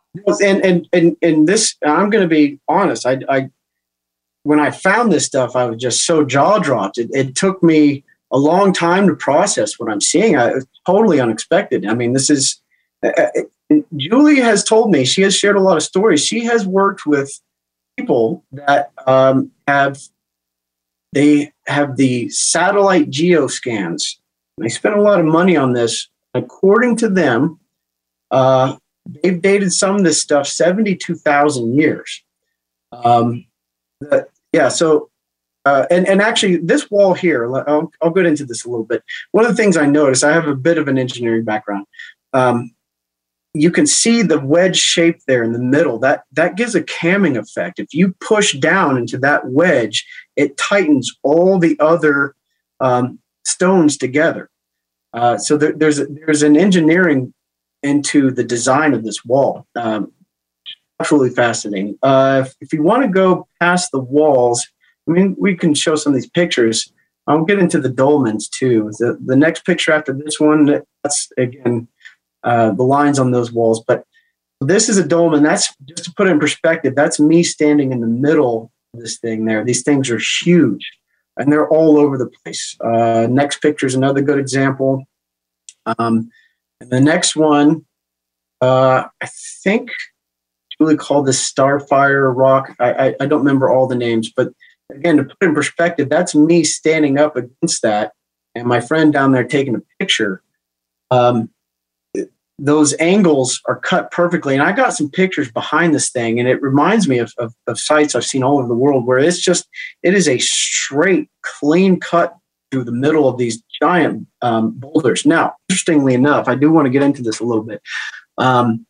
and and and and this, I'm going to be honest. I, I when I found this stuff, I was just so jaw dropped. It, it took me a long time to process what I'm seeing. I, it was totally unexpected. I mean, this is uh, Julie has told me, she has shared a lot of stories. She has worked with people that um, have they have the satellite geoscans. They spent a lot of money on this. According to them, uh, they've dated some of this stuff seventy-two thousand years. Um, the, yeah, so, uh, and, and actually this wall here, I'll, I'll get into this a little bit. One of the things I noticed, I have a bit of an engineering background. Um, you can see the wedge shape there in the middle. That, that gives a camming effect. If you push down into that wedge, it tightens all the other um, stones together. Uh, so there, there's, a, there's an engineering into the design of this wall. Um, absolutely fascinating. Uh, if, if you want to go past the walls, I mean, we can show some of these pictures. I'll get into the dolmens too. The, the next picture after this one, that's again, uh, the lines on those walls. But this is a dolmen. That's, just to put it in perspective, that's me standing in the middle of this thing there. These things are huge and they're all over the place. Uh, next picture is another good example. Um, and the next one, uh, I think Julie called this Starfire Rock. I, I, I don't remember all the names, but again, to put it in perspective, that's me standing up against that and my friend down there taking a picture. Um, those angles are cut perfectly. And I got some pictures behind this thing, and it reminds me of, of, of sites I've seen all over the world where it's just, it is a straight, clean cut through the middle of these giant um, boulders. Now, interestingly enough, I do want to get into this a little bit. Um,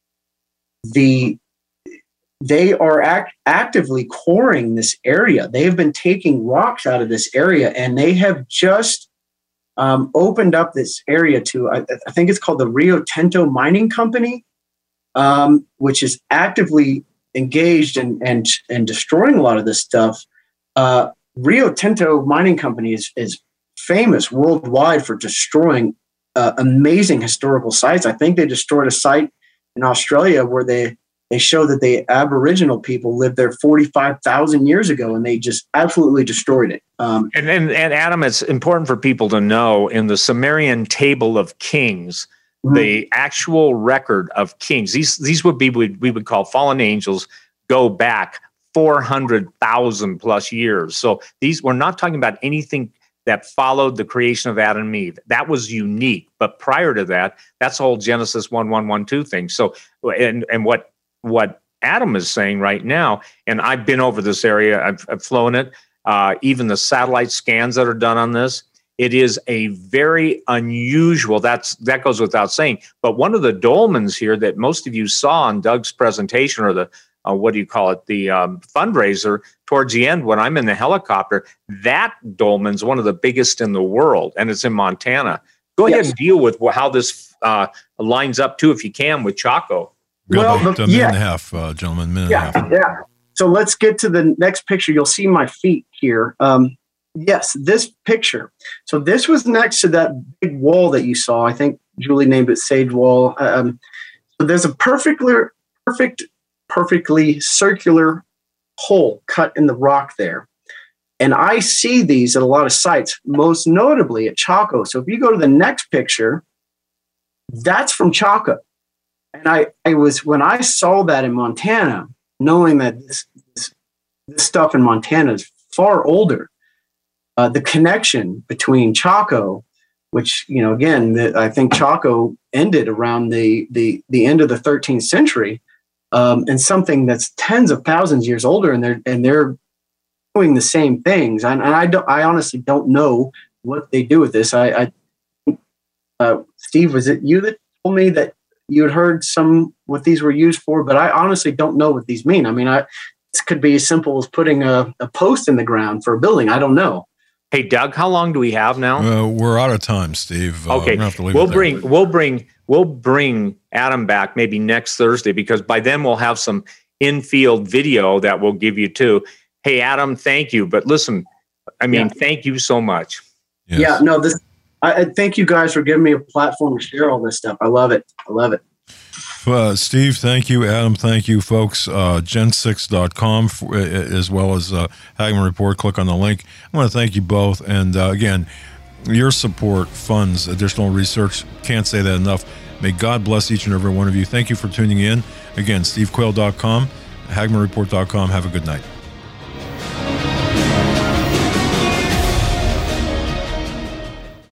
the They are act, actively coring this area. They have been taking rocks out of this area, and they have just um, opened up this area to, I, I think it's called the Rio Tinto Mining Company, um, which is actively engaged in, and, and destroying a lot of this stuff. Uh, Rio Tinto Mining Company is, is famous worldwide for destroying uh, amazing historical sites. I think they destroyed a site in Australia where they They show that the Aboriginal people lived there forty-five thousand years ago, and they just absolutely destroyed it. Um, and, and, and Adam, it's important for people to know in the Sumerian Table of Kings, mm-hmm. the actual record of kings, these, these would be what we would call fallen angels, go back four hundred thousand plus years. So these, we're not talking about anything that followed the creation of Adam and Eve. That was unique. But prior to that, that's the whole Genesis one, one, one, two thing. So, and, and what, what Adam is saying right now, and I've been over this area, I've, I've flown it, uh, even the satellite scans that are done on this, it is a very unusual, that's that goes without saying, but one of the dolmens here that most of you saw on Doug's presentation, or the, uh, what do you call it, the um, fundraiser, towards the end when I'm in the helicopter, that dolmen's one of the biggest in the world, and it's in Montana. Go yes. ahead and deal with how this uh, lines up too, if you can, with Chaco. Well, about a minute yeah. and a half, uh, gentlemen, minute yeah, and a half. Yeah. So let's get to the next picture. You'll see my feet here. Um, yes, this picture. So this was next to that big wall that you saw. I think Julie named it Sage Wall. Um, so there's a perfectly, perfect, perfectly circular hole cut in the rock there. And I see these at a lot of sites, most notably at Chaco. So if you go to the next picture, that's from Chaco. And I, I was, when I saw that in Montana, knowing that this, this, this stuff in Montana is far older, uh, the connection between Chaco, which, you know, again, the, I think Chaco ended around the, the, the end of the thirteenth century, um, and something that's tens of thousands of years older, and they're, and they're doing the same things. And, and I don't, I honestly don't know what they do with this. I, I uh, Steve, was it you that told me that you had heard some what these were used for, but I honestly don't know what these mean. I mean, I, this could be as simple as putting a, a post in the ground for a building. I don't know. Hey, Doug, how long do we have now? Uh, we're out of time, Steve. Uh, okay, we'll, have to leave we'll it bring there. we'll bring we'll bring Adam back maybe next Thursday, because by then we'll have some in-field video that we'll give you too. Hey, Adam, thank you. But listen, I mean, yeah. thank you so much. Yes. Yeah, no, this. I, I thank you guys for giving me a platform to share all this stuff. I love it. I love it. Uh, Steve, thank you. Adam, thank you, folks. Uh, gen six dot com for, uh, as well as uh, Hagman Report. Click on the link. I want to thank you both. And uh, again, your support funds additional research. Can't say that enough. May God bless each and every one of you. Thank you for tuning in. Again, steve quayle dot com, hagman report dot com. Have a good night.